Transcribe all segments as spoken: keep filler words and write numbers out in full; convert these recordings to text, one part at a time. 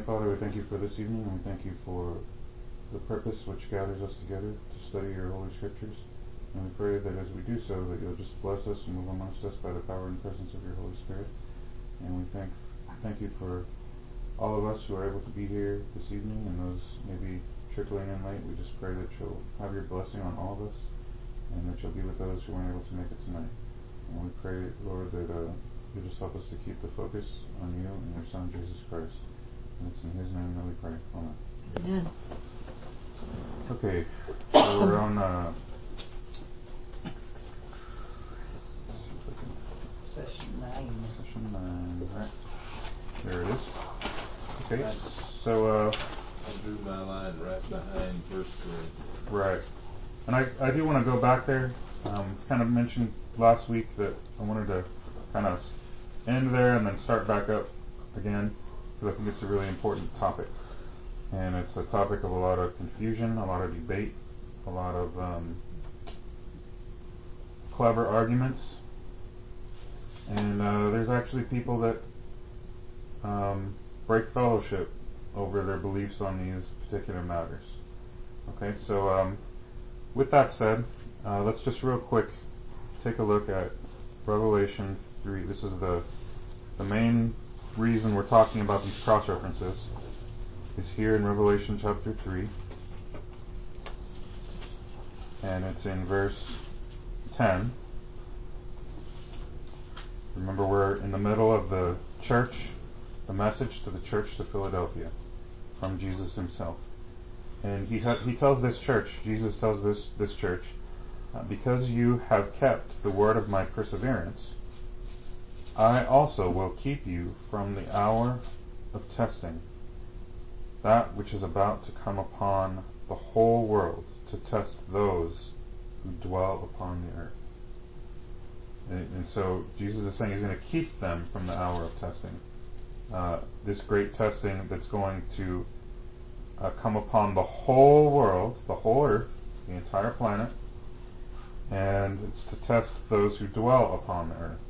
Heavenly Father, we thank you for this evening, and we thank you for the purpose which gathers us together to study your Holy Scriptures. And we pray that as we do so, that you'll just bless us and move amongst us by the power and presence of your Holy Spirit. And we thank thank you for all of us who are able to be here this evening, and those maybe trickling in late. We just pray that you'll have your blessing on all of us, and that you'll be with those who weren't able to make it tonight. And we pray, Lord, that uh, you'll just help us to keep the focus on you and your Son, Jesus Christ. And it's in his name that we pray. Amen. Amen. Okay, so we're on uh, Session nine. session nine, right? There it is. Okay, so uh, I drew my line right behind First Corinthians. right, and I I do want to go back there. Um, kind of mentioned last week that I wanted to kind of end there and then start back up again, because I think it's a really important topic. And it's a topic of a lot of confusion, a lot of debate, a lot of um, clever arguments. And uh, there's actually people that um, break fellowship over their beliefs on these particular matters. Okay, so um, with that said, uh, let's just real quick take a look at Revelation three. This is the the main reason we're talking about these cross references. Is here in Revelation chapter three, and it's in verse ten. Remember, we're in the middle of the church, the message to the church to Philadelphia from Jesus himself. And he ha- he tells this church, Jesus tells this, this church, uh, because you have kept the word of my perseverance, I also will keep you from the hour of testing, that which is about to come upon the whole world to test those who dwell upon the earth. And, and so Jesus is saying he's going to keep them from the hour of testing. Uh, this great testing that's going to uh, come upon the whole world, the whole earth, the entire planet, and it's to test those who dwell upon the earth.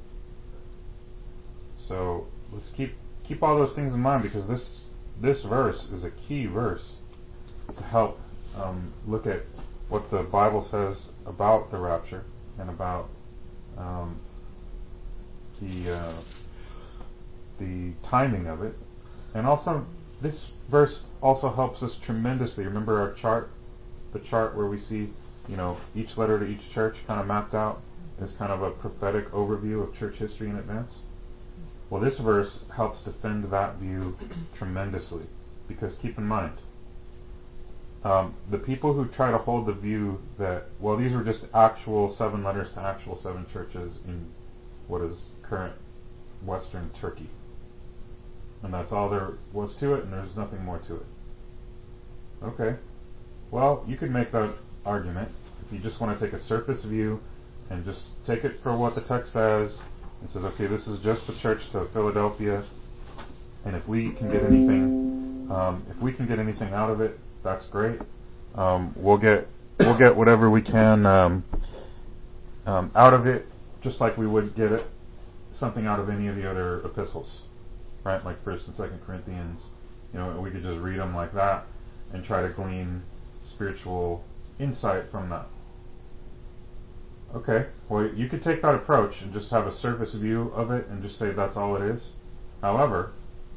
So let's keep keep all those things in mind, because this This verse is a key verse to help um, look at what the Bible says about the rapture and about um, the uh, the timing of it. And also, this verse also helps us tremendously. Remember our chart, the chart where we see, you know, each letter to each church kind of mapped out as kind of a prophetic overview of church history in advance. Well, this verse helps defend that view tremendously, because keep in mind, um, the people who try to hold the view that, well, these are just actual seven letters to actual seven churches in what is current Western Turkey, and that's all there was to it, and there's nothing more to it. Okay, well, you could make that argument if you just want to take a surface view and just take it for what the text says. It says, okay, this is just the church to Philadelphia, and if we can get anything, um, if we can get anything out of it, that's great. Um, we'll get we'll get whatever we can um, um, out of it, just like we would get it something out of any of the other epistles, right? Like First and Second Corinthians. You know, we could just read them like that and try to glean spiritual insight from that. Okay, well, you could take that approach and just have a surface view of it and just say that's all it is. However,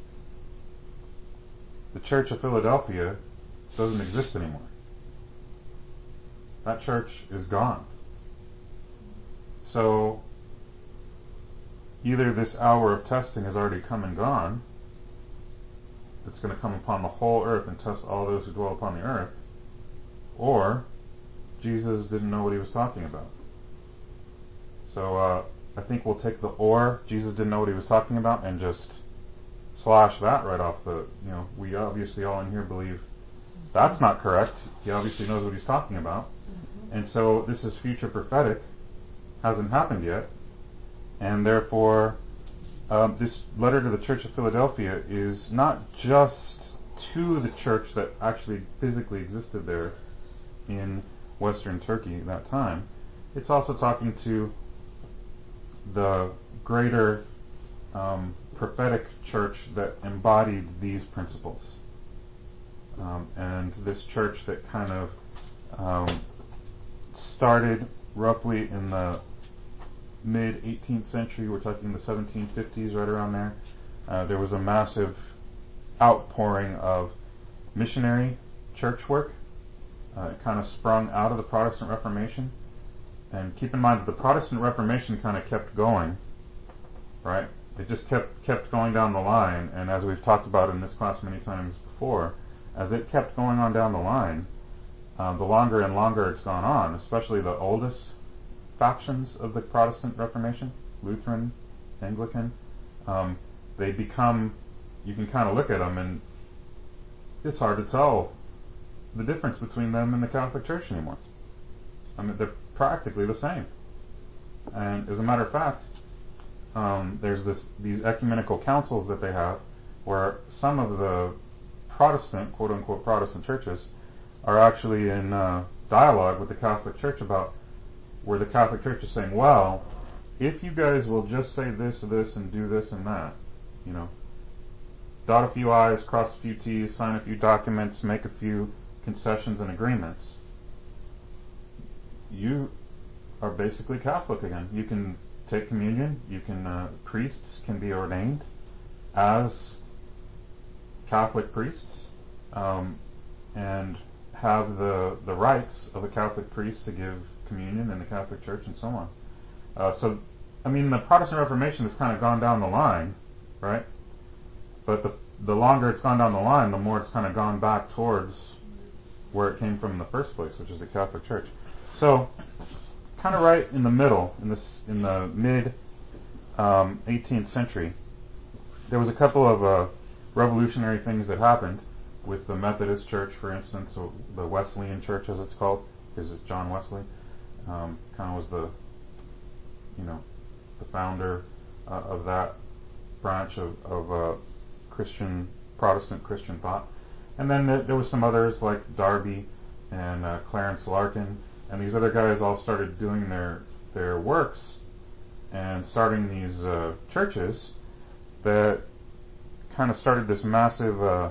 the Church of Philadelphia doesn't exist anymore. That church is gone. So, either this hour of testing has already come and gone, that's going to come upon the whole earth and test all those who dwell upon the earth, or Jesus didn't know what he was talking about. So uh, I think we'll take the or, Jesus didn't know what he was talking about, and just slash that right off the, you know, we obviously all in here believe that's not correct. He obviously knows what he's talking about. Mm-hmm. And so this is future prophetic, hasn't happened yet, and therefore um, this letter to the Church of Philadelphia is not just to the church that actually physically existed there in Western Turkey at that time. It's also talking to the greater um, prophetic church that embodied these principles. Um, and this church that kind of um, started roughly in the mid eighteenth century, we're talking the seventeen fifties, right around there. Uh, there was a massive outpouring of missionary church work. Uh, it kind of sprung out of the Protestant Reformation. And keep in mind that the Protestant Reformation kind of kept going, right? It just kept kept going down the line, and as we've talked about in this class many times before, as it kept going on down the line, um, the longer and longer it's gone on, especially the oldest factions of the Protestant Reformation, Lutheran, Anglican, um, they become, you can kind of look at them and it's hard to tell the difference between them and the Catholic Church anymore. I mean, they're practically the same. And as a matter of fact, um, there's this these ecumenical councils that they have where some of the Protestant, quote-unquote Protestant churches are actually in uh, dialogue with the Catholic Church about where the Catholic Church is saying, well, if you guys will just say this, this, and do this and that, you know, dot a few I's, cross a few T's, sign a few documents, make a few concessions and agreements, you are basically Catholic again. You can take communion, you can, uh, priests can be ordained as Catholic priests, um, and have the the rights of a Catholic priest to give communion in the Catholic Church and so on. Uh, so, I mean, the Protestant Reformation has kind of gone down the line, right? But the the longer it's gone down the line, the more it's kind of gone back towards where it came from in the first place, which is the Catholic Church. So, kind of right in the middle, in this in the mid um, eighteenth century, there was a couple of uh, revolutionary things that happened with the Methodist Church, for instance, or the Wesleyan Church, as it's called, because it's John Wesley, um, kind of was the, you know, the founder uh, of that branch of, of uh, Christian, Protestant Christian thought. And then there, there was some others like Darby and uh, Clarence Larkin, and these other guys all started doing their their works and starting these uh, churches that kind of started this massive uh,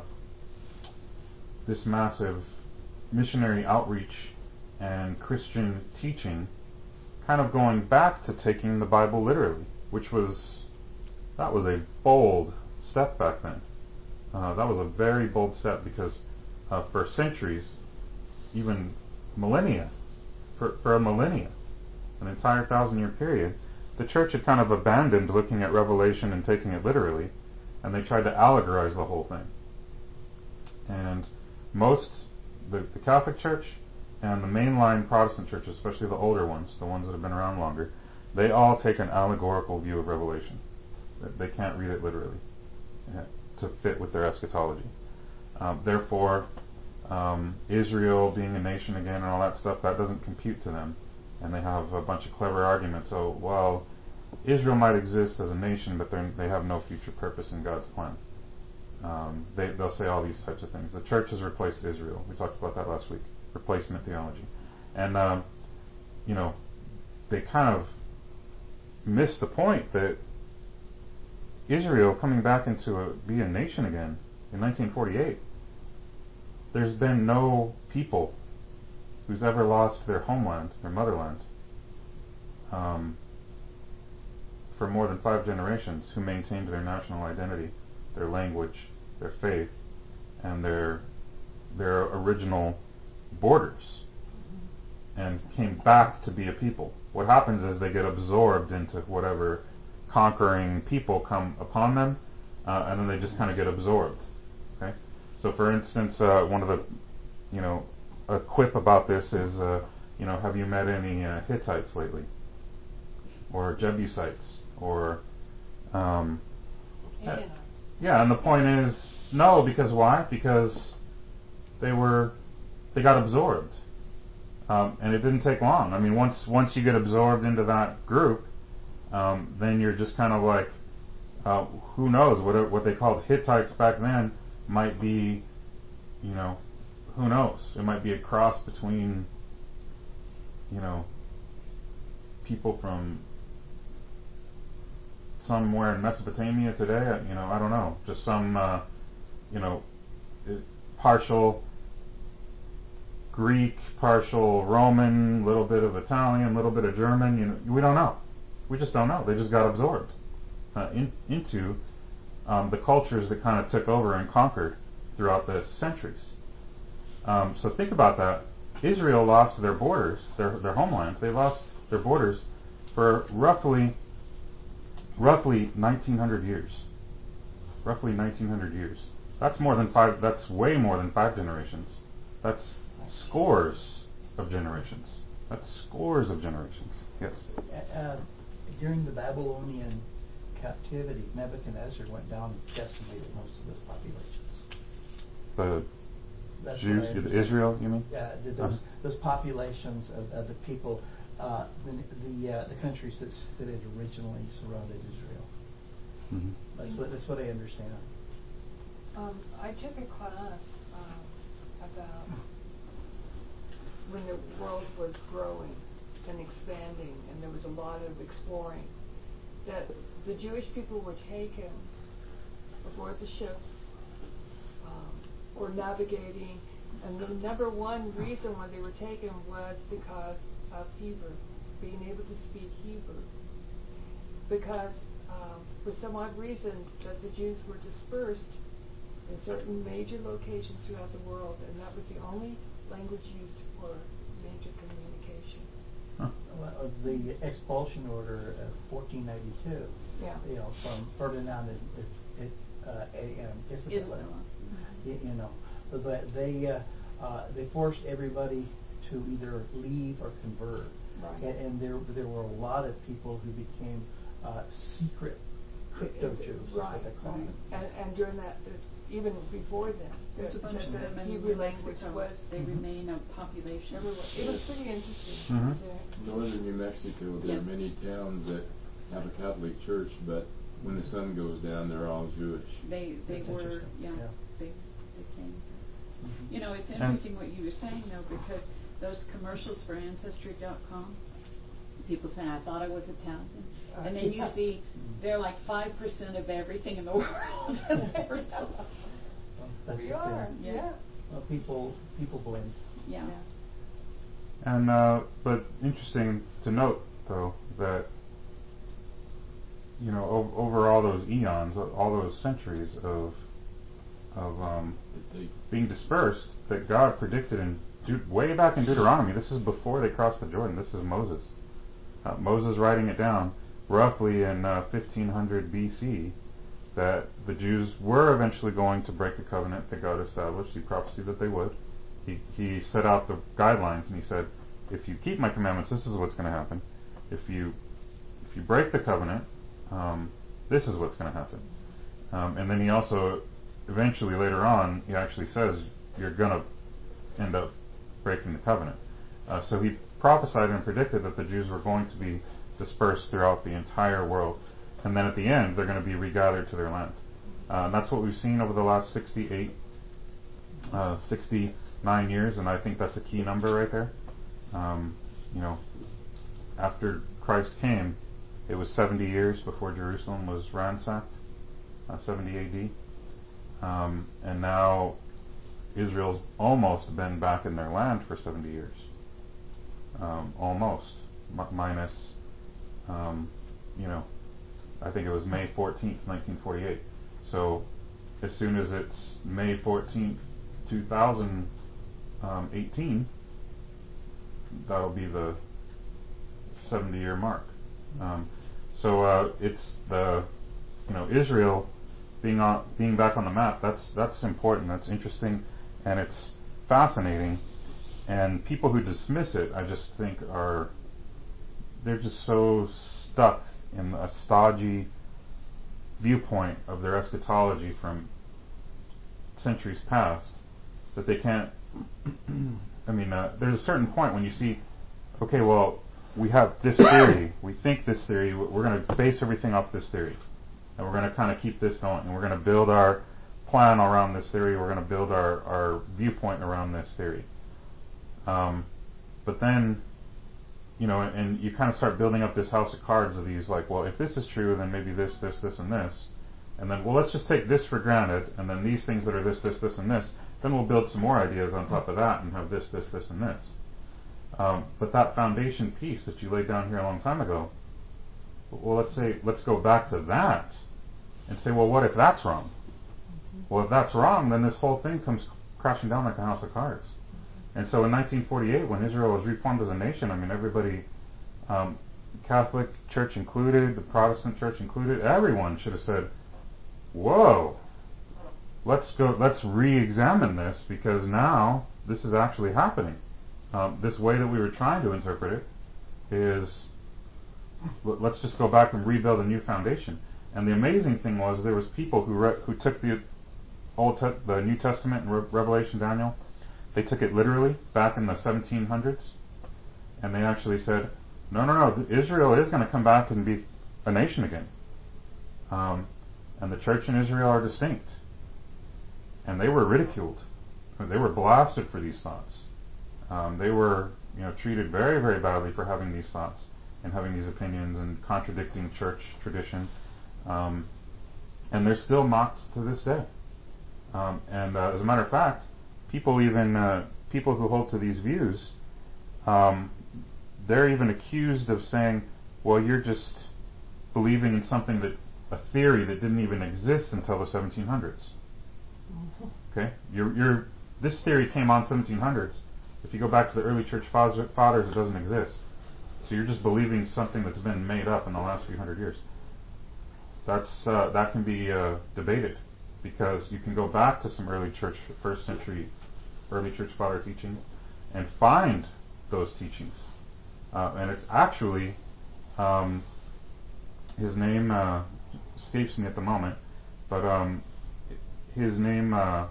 this massive missionary outreach and Christian teaching, kind of going back to taking the Bible literally, which was that was a bold step back then. Uh, that was a very bold step because uh, for centuries, even millennia, for, for a millennia, an entire thousand-year period, the church had kind of abandoned looking at Revelation and taking it literally, and they tried to allegorize the whole thing. And most, the, the Catholic Church and the mainline Protestant churches, especially the older ones, the ones that have been around longer, they all take an allegorical view of Revelation. They can't read it literally to fit with their eschatology. Um, therefore, um, Israel being a nation again and all that stuff, that doesn't compute to them. And they have a bunch of clever arguments. So, well, Israel might exist as a nation, but they have no future purpose in God's plan. Um, they, they'll say all these types of things. The church has replaced Israel. We talked about that last week. Replacement theology. And, um, you know, they kind of missed the point that Israel coming back into a, be a nation again in nineteen forty-eight, there's been no people who's ever lost their homeland, their motherland, um, for more than five generations, who maintained their national identity, their language, their faith, and their their original borders, and came back to be a people. What happens is they get absorbed into whatever conquering people come upon them, uh, and then they just kind of get absorbed. Okay, so for instance, uh, one of the, you know, a quip about this is, uh, you know, have you met any uh, Hittites lately, or Jebusites, or, um, uh, yeah, and the point is no, because why? Because they were, they got absorbed, um, and it didn't take long. I mean, once once you get absorbed into that group, Um, then you're just kind of like, uh, who knows, what what they called Hittites back then might be, you know, who knows? It might be a cross between, you know, people from somewhere in Mesopotamia today. You know, I don't know. Just some, uh, you know, partial Greek, partial Roman, little bit of Italian, little bit of German. You know, we don't know. We just don't know. They just got absorbed uh, in, into um, the cultures that kind of took over and conquered throughout the centuries. Um, so think about that. Israel lost their borders, their their homeland. They lost their borders for roughly roughly nineteen hundred years. Roughly nineteen hundred years. That's more than five. That's way more than five generations. That's scores of generations. That's scores of generations. Yes. Uh, during the Babylonian captivity, Nebuchadnezzar went down and decimated most of those populations. The That's Jews, the Israel, you mean? Yeah, the, those those populations of, of the people, uh, the the, uh, the countries that's, that had originally surrounded Israel. Mm-hmm. That's what that's what I understand. Um, I took a class um, about when the world was growing and expanding, and there was a lot of exploring. That the Jewish people were taken aboard the ships, um, or navigating, and the number one reason why they were taken was because of Hebrew, being able to speak Hebrew. Because um, for some odd reason that the Jews were dispersed in certain major locations throughout the world, and that was the only language used for major communication. Huh. Well, the expulsion order of fourteen ninety-two, Yeah. you know, from Ferdinand and it, it, uh, a, um, Isabella, Mm-hmm. you, you know, but they uh, uh, they forced everybody to either leave or convert, Right. and, and there there were a lot of people who became uh, secret crypto Jews, Right, is what they call right. them. And, and during that, uh, even before then, There's a bunch the, of the them in Hebrew New language Mexico. was They Mhm. remain a population. everywhere. It was pretty interesting. Mhm. Yeah. Northern New Mexico, there Yes. are many towns that have a Catholic church, but when the sun goes down, they're all Jewish. They they That's were interesting. yeah, Yeah. they they came. Mhm. You know, it's And- interesting what you were saying though, because those commercials for Ancestry dot com, people say, I thought I was Italian. Uh, And then you yeah. see they're like five percent of everything in the world. Well, that's We the are, thing. yeah. Yeah. Well, people people blend. Yeah. Yeah. And uh, but interesting to note though that you know o- over all those eons, all those centuries of of um, That they being dispersed, that God predicted in Deut- way back in Deuteronomy. This is before they crossed the Jordan. This is Moses. Uh, Moses writing it down roughly in uh, fifteen hundred B C that the Jews were eventually going to break the covenant that God established. He prophesied that they would. He, he set out the guidelines and he said, if you keep my commandments, this is what's going to happen. If you if you break the covenant, um, this is what's going to happen. Um, and then he also, eventually later on, he actually says you're going to end up breaking the covenant. Uh, so he prophesied and predicted that the Jews were going to be dispersed throughout the entire world. And then at the end, they're going to be regathered to their land. Uh, and that's what we've seen over the last sixty-eight, uh, sixty-nine years, and I think that's a key number right there. Um, you know, after Christ came, it was seventy years before Jerusalem was ransacked, uh, seventy A D. Um, and now Israel's almost been back in their land for seventy years. Um, almost. M- minus, um, you know, I think it was May fourteenth, nineteen forty-eight. So as soon as it's May fourteenth, two thousand eighteen, that'll be the seventy year mark. Um, so uh, it's the, you know, Israel being on, being back on the map. That's that's important. That's interesting, and it's fascinating. And people who dismiss it, I just think are they're just so stuck in a stodgy viewpoint of their eschatology from centuries past that they can't. I mean, uh, there's a certain point when you see, okay, well, we have this theory, we think this theory, we're going to base everything off this theory, and we're going to kind of keep this going, and we're going to build our plan around this theory, we're going to build our, our viewpoint around this theory. Um, but then you know, and, and you kind of start building up this house of cards of these, like, well, if this is true, then maybe this, this, this, and this. And then, well, let's just take this for granted, and then these things that are this, this, this, and this. Then we'll build some more ideas on top of that and have this, this, this, and this. Um, but that foundation piece that you laid down here a long time ago, well, let's say, let's go back to that and say, well, what if that's wrong? Well, if that's wrong, then this whole thing comes crashing down like a house of cards. And so in nineteen forty-eight, when Israel was reformed as a nation, I mean, everybody, um, Catholic Church included, the Protestant Church included, everyone should have said, whoa, let's go, let's re-examine this, because now this is actually happening. Um, this way that we were trying to interpret it is, let's just go back and rebuild a new foundation. And the amazing thing was, there was people who re- who took the Old Te- the New Testament and Re- Revelation, Daniel, they took it literally back in the seventeen hundreds, and they actually said, no, no, no, Israel is going to come back and be a nation again. Um, and the church and Israel are distinct. And they were ridiculed. They were blasted for these thoughts. Um, they were, you know, treated very, very badly for having these thoughts and having these opinions and contradicting church tradition. Um, and they're still mocked to this day. Um, and uh, as a matter of fact, people even uh, people who hold to these views, um, they're even accused of saying, "Well, you're just believing in something that a theory that didn't even exist until the seventeen hundreds." Mm-hmm. Okay, you're, you're this theory came on seventeen hundreds. If you go back to the early church fathers, it doesn't exist. So you're just believing something that's been made up in the last few hundred years. That's uh, that can be uh, debated, because you can go back to some early church, first century, early church father teachings, and find those teachings. Uh, and it's actually, um, his name uh, escapes me at the moment, but um, his name, uh,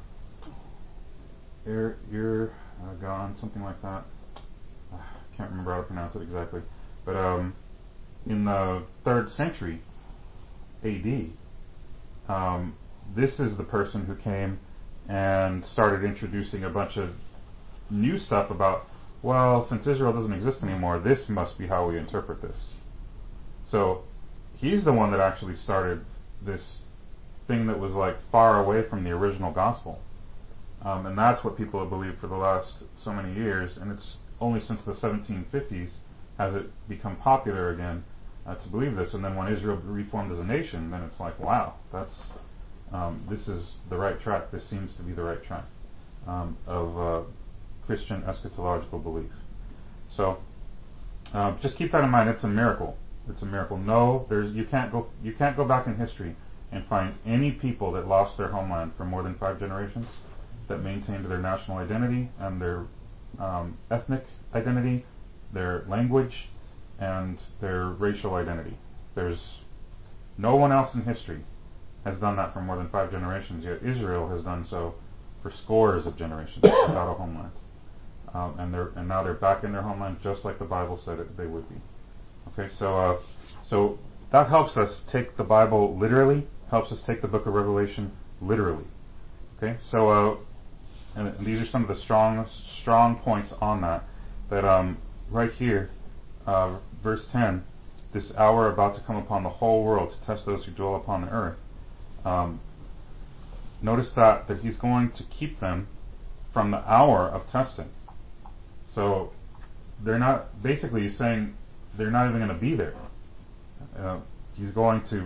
Ir, Ir uh, Gon, something like that. I can't remember how to pronounce it exactly. But um, in the third century A D, um, this is the person who came and started introducing a bunch of new stuff about, well, since Israel doesn't exist anymore, this must be how we interpret this. So he's the one that actually started this thing that was like far away from the original gospel. Um, and that's what people have believed for the last so many years, and it's only since the seventeen fifties has it become popular again uh, to believe this. And then when Israel reformed as a nation, then it's like, wow, that's um, this is the right track. This seems to be the right track um, of uh, Christian eschatological belief. So uh, just keep that in mind. It's a miracle. It's a miracle. No, there's you can't go you can't go back in history and find any people that lost their homeland for more than five generations that maintained their national identity and their um, ethnic identity, their language, and their racial identity. There's no one else in history has done that for more than five generations, yet Israel has done so for scores of generations without a homeland. Um, and they're and now they're back in their homeland just like the Bible said it, they would be. Okay, so uh, so that helps us take the Bible literally, helps us take the book of Revelation literally. Okay, so uh, and, and these are some of the strong strong points on that. That um, right here, uh, verse ten, this hour about to come upon the whole world to test those who dwell upon the earth. Um, notice that that he's going to keep them from the hour of testing. So they're not, basically he's saying they're not even going to be there. Uh, he's going to,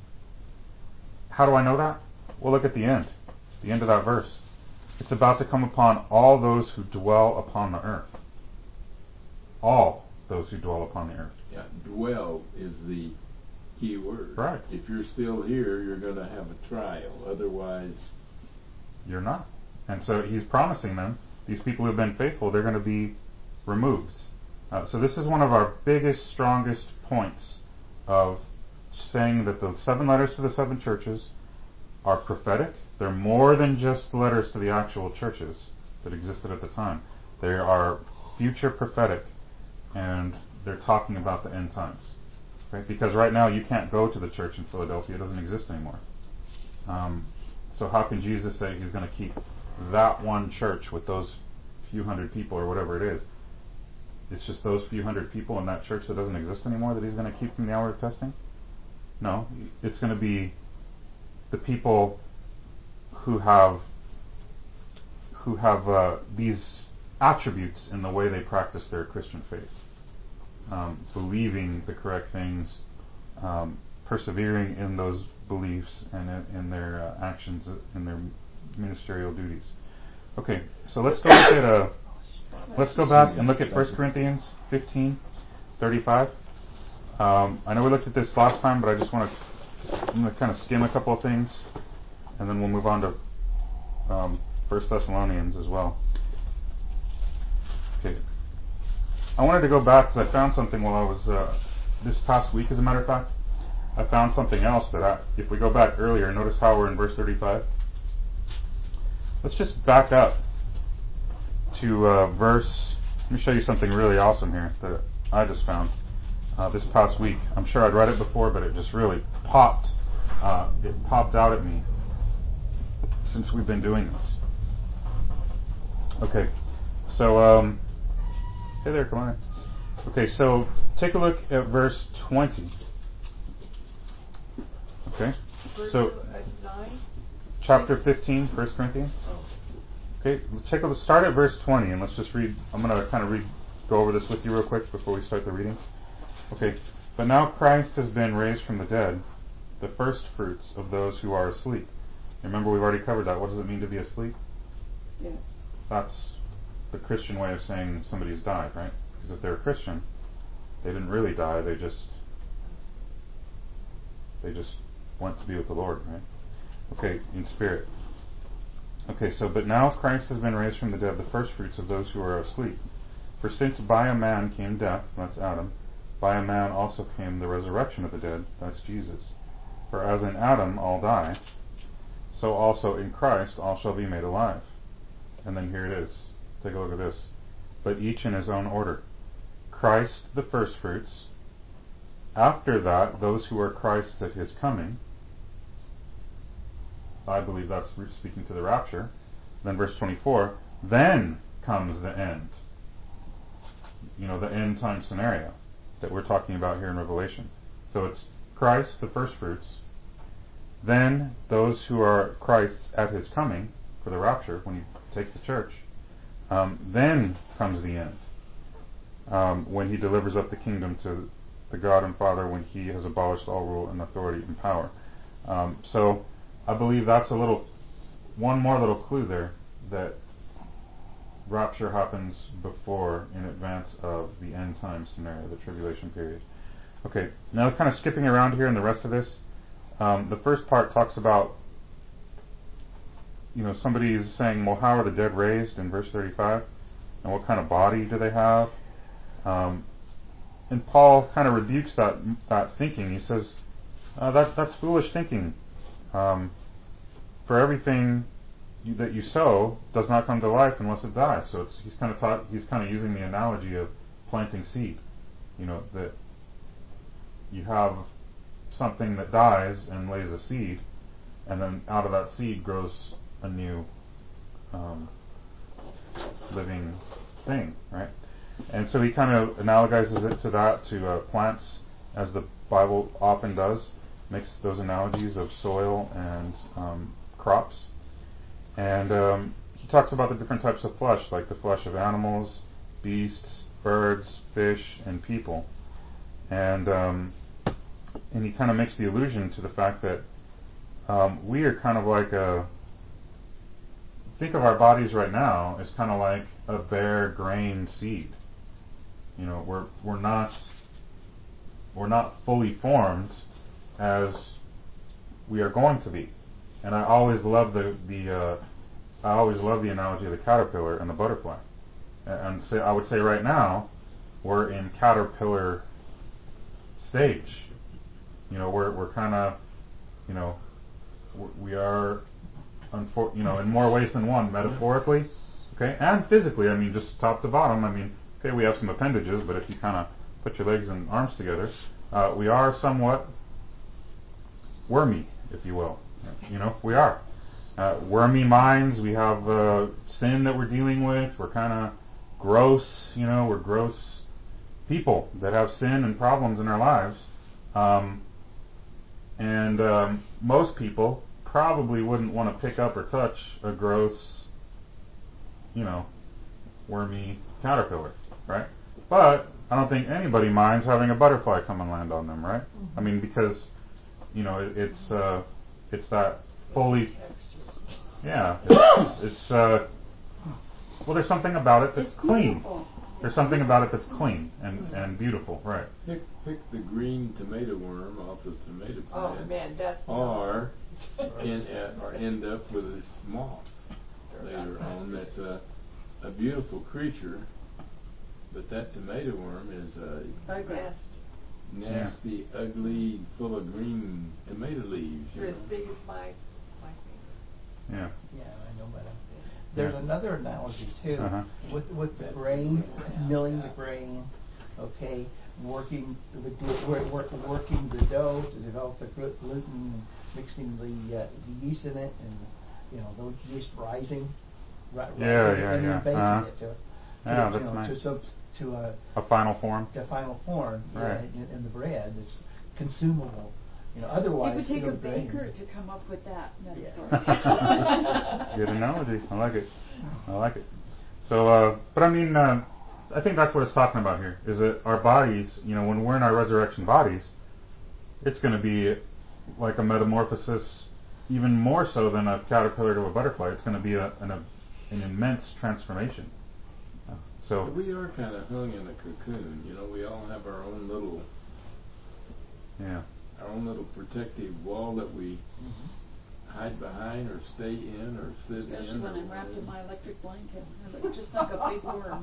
how do I know that? Well, look at the end, the end of that verse. It's about to come upon all those who dwell upon the earth. All those who dwell upon the earth. Yeah, dwell is the key word. Right. If you're still here, you're going to have a trial. Otherwise, you're not. And so he's promising them, these people who have been faithful, they're going to be removed. Uh, so this is one of our biggest, strongest points of saying that the seven letters to the seven churches are prophetic. They're more than just letters to the actual churches that existed at the time. They are future prophetic, and they're talking about the end times. Right? Because right now you can't go to the church in Philadelphia. It doesn't exist anymore. Um, so how can Jesus say he's going to keep that one church with those few hundred people or whatever it is? it's just those few hundred people in that church that doesn't exist anymore that he's going to keep from the hour of testing? No, it's going to be the people who have who have uh, these attributes in the way they practice their Christian faith, um, believing the correct things, um, persevering in those beliefs and in, in their uh, actions, in their ministerial duties. Okay, so let's go look at uh, let's go back and look at First Corinthians fifteen thirty-five. Um, I know we looked at this last time, but I just want to I'm going to kind of skim a couple of things, and then we'll move on to um, First Thessalonians as well. Okay, I wanted to go back because I found something while I was uh, this past week. As a matter of fact, I found something else that I, if we go back earlier, notice how we're in verse thirty-five. Let's just back up to uh, verse. Let me show you something really awesome here that I just found uh, this past week. I'm sure I'd read it before, but it just really popped. Uh, it popped out at me since we've been doing this. Okay, so um, hey there, come on. Okay, so take a look at verse twenty. Okay, Verse so nine? chapter fifteen, First Corinthians. Okay, let's take a look. Start at verse twenty, and let's just read. I'm going to kind of read, go over this with you real quick before we start the reading. Okay, but now Christ has been raised from the dead, the first fruits of those who are asleep. Remember, we've already covered that. What does it mean to be asleep? Yes. That's the Christian way of saying somebody's died, right? Because if they're a Christian, they didn't really die. They just they just went to be with the Lord, right? Okay, in spirit. Okay, so but now Christ has been raised from the dead, the first fruits of those who are asleep. For since by a man came death, that's Adam, by a man also came the resurrection of the dead, that's Jesus. For as in Adam all die, so also in Christ all shall be made alive. And then here it is. Take a look at this. But each in his own order. Christ the first fruits. After that, those who are Christ's at his coming. I believe that's speaking to the rapture. Then verse twenty-four. Then comes the end. You know, the end time scenario that we're talking about here in Revelation. So it's Christ the first fruits. Then those who are Christ's at his coming for the rapture, when he takes the church. Um, then comes the end, um, when he delivers up the kingdom to the God and Father, when he has abolished all rule and authority and power. Um, so I believe that's a little, one more little clue there, that rapture happens before, in advance of the end time scenario, the tribulation period. Okay, now kind of skipping around here in the rest of this. Um, the first part talks about, you know, somebody is saying, well, how are the dead raised in verse thirty-five? And what kind of body do they have? Um, and Paul kind of rebukes that that thinking. He says, uh, that, that's foolish thinking. Um, for everything you, that you sow does not come to life unless it dies. So it's, he's kind of taught, he's kind of using the analogy of planting seed. You know, that you have something that dies and lays a seed, and then out of that seed grows a new um, living thing, right? And so he kind of analogizes it to that, to uh, plants, as the Bible often does, makes those analogies of soil and um, crops. And um, he talks about the different types of flesh, like the flesh of animals, beasts, birds, fish, and people. And um, and he kind of makes the allusion to the fact that um, we are kind of like a, think of our bodies right now as kind of like a bare grain seed. You know, we're we're not we're not fully formed as we are going to be. And I always love the the uh, I always love the analogy of the caterpillar and the butterfly. And say, I would say right now we're in caterpillar stage. You know, we're we're kind of, you know, we are, unfor- you know, in more ways than one, metaphorically, okay, and physically. I mean, just top to bottom. I mean, okay, we have some appendages, but if you kind of put your legs and arms together, uh, we are somewhat wormy, if you will. You know, we are uh, wormy minds. We have uh, sin that we're dealing with. We're kind of, gross, you know, we're gross people that have sin and problems in our lives. Um, and um, most people probably wouldn't want to pick up or touch a gross, you know, wormy caterpillar, right? But I don't think anybody minds having a butterfly come and land on them, right? Mm-hmm. I mean, because, you know, it, it's uh, it's that fully, yeah, it's, it's uh, well, there's something about it that's It's clean. beautiful. There's something about it that's clean and, and beautiful, right? Pick, pick the green tomato worm off the tomato Oh plant, man, that's or in, uh, or end up with a moth later on. That's a a beautiful creature, but that tomato worm is a Ugly. nasty, Yeah. ugly, full of green tomato leaves. You They're as know? big as my my finger. Yeah. Yeah, I know about it. There's Yeah. another analogy too, Uh-huh. with with the grain, milling the grain, okay, working the glu- work, work, working the dough to develop the glu- gluten, mixing the uh, the yeast in it, and you know the yeast rising, ri- rising Yeah, yeah, and yeah. then baking Uh-huh. it to, to Yeah, you that's know, nice. to sub, to a A final form. to final form, Right. yeah, in, in the bread that's consumable. You know, It otherwise would take a it'll drain. baker to come up with that metaphor. Good analogy. I like it. I like it. So, uh, but I mean, uh, I think that's what it's talking about here, is that our bodies, you know, when we're in our resurrection bodies, it's going to be like a metamorphosis, even more so than a caterpillar to a butterfly. It's going to be a, an, a, an immense transformation. Uh, so But we are kind of hung in a cocoon. You know, we all have our own little, yeah, our own little protective wall that we Mm-hmm. hide behind, or stay in, or sit Especially in. when or I'm wrapped in whatever. my electric blanket. I look just like a big worm.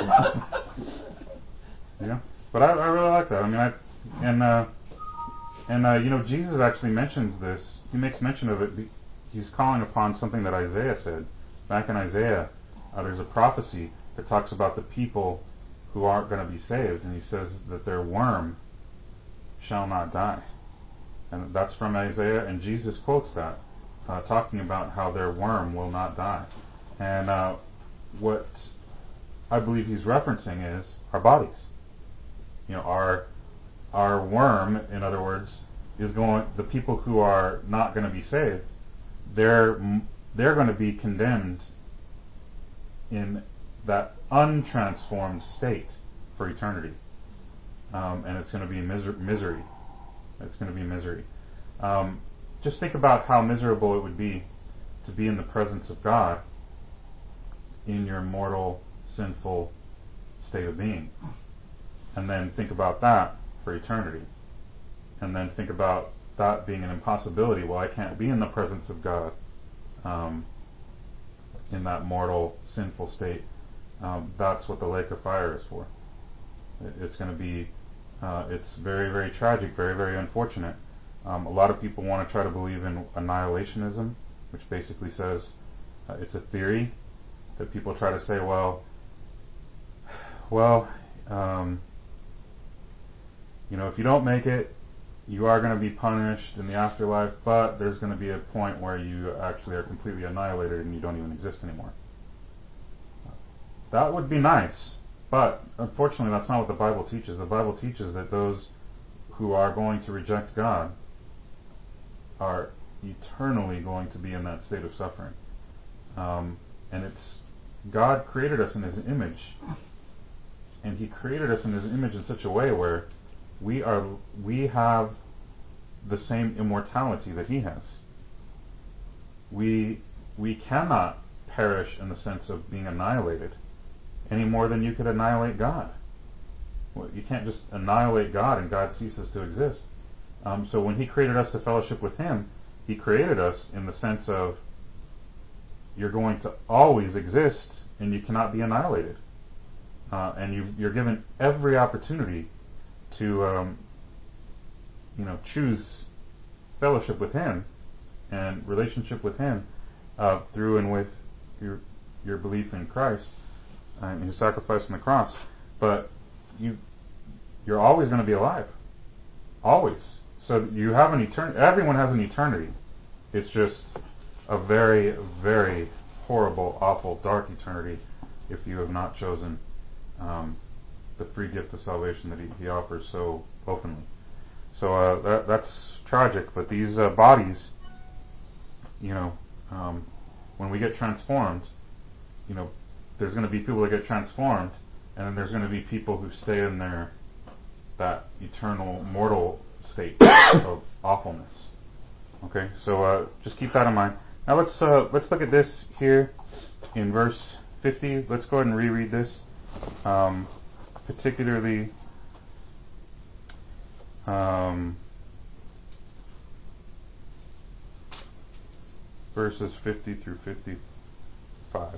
yeah. But I, I really like that. I mean, I and uh, and uh, you know, Jesus actually mentions this. He makes mention of it. Be, he's calling upon something that Isaiah said back in Isaiah. Uh, there's a prophecy that talks about the people who aren't going to be saved, and he says that their worm shall not die. And that's from Isaiah, and Jesus quotes that, uh, talking about how their worm will not die. And uh, what I believe he's referencing is our bodies. You know, our our worm, in other words, is going. The people who are not going to be saved, they're they're going to be condemned in that untransformed state for eternity, um, and it's going to be miser- misery. It's going to be misery. Um, just think about how miserable it would be to be in the presence of God in your mortal, sinful state of being. And then think about that for eternity. And then think about that being an impossibility. Well, I can't be in the presence of God um, in that mortal, sinful state. Um, that's what the lake of fire is for. It, it's going to be Uh, it's very, very tragic, very, very unfortunate. Um, a lot of people want to try to believe in annihilationism, which basically says uh, it's a theory that people try to say, well, well, um, you know, if you don't make it, you are going to be punished in the afterlife, but there's going to be a point where you actually are completely annihilated and you don't even exist anymore. That would be nice. But unfortunately, that's not what the Bible teaches. The Bible teaches that those who are going to reject God are eternally going to be in that state of suffering. Um, and it's God created us in His image, and He created us in His image in such a way where we are we have the same immortality that He has. We we cannot perish in the sense of being annihilated, any more than you could annihilate God. Well, you can't just annihilate God and God ceases to exist. Um, so when He created us to fellowship with Him, He created us in the sense of you're going to always exist and you cannot be annihilated. Uh, and you, you're given every opportunity to um, you know, choose fellowship with Him and relationship with Him uh, through and with your your belief in Christ and His sacrifice on the cross. But you you're always going to be alive, always. So you have an eternity. Everyone has an eternity. It's just a very, very horrible, awful, dark eternity if you have not chosen um, the free gift of salvation that He, he offers so openly. So uh, that, that's tragic. But these uh, bodies, you know, um, when we get transformed, you know, there's going to be people that get transformed, and then there's going to be people who stay in their that eternal mortal state of awfulness. Okay, so uh, just keep that in mind. Now let's uh, let's look at this here in verse fifty. Let's go ahead and reread this, um, particularly um, verses fifty through fifty-five.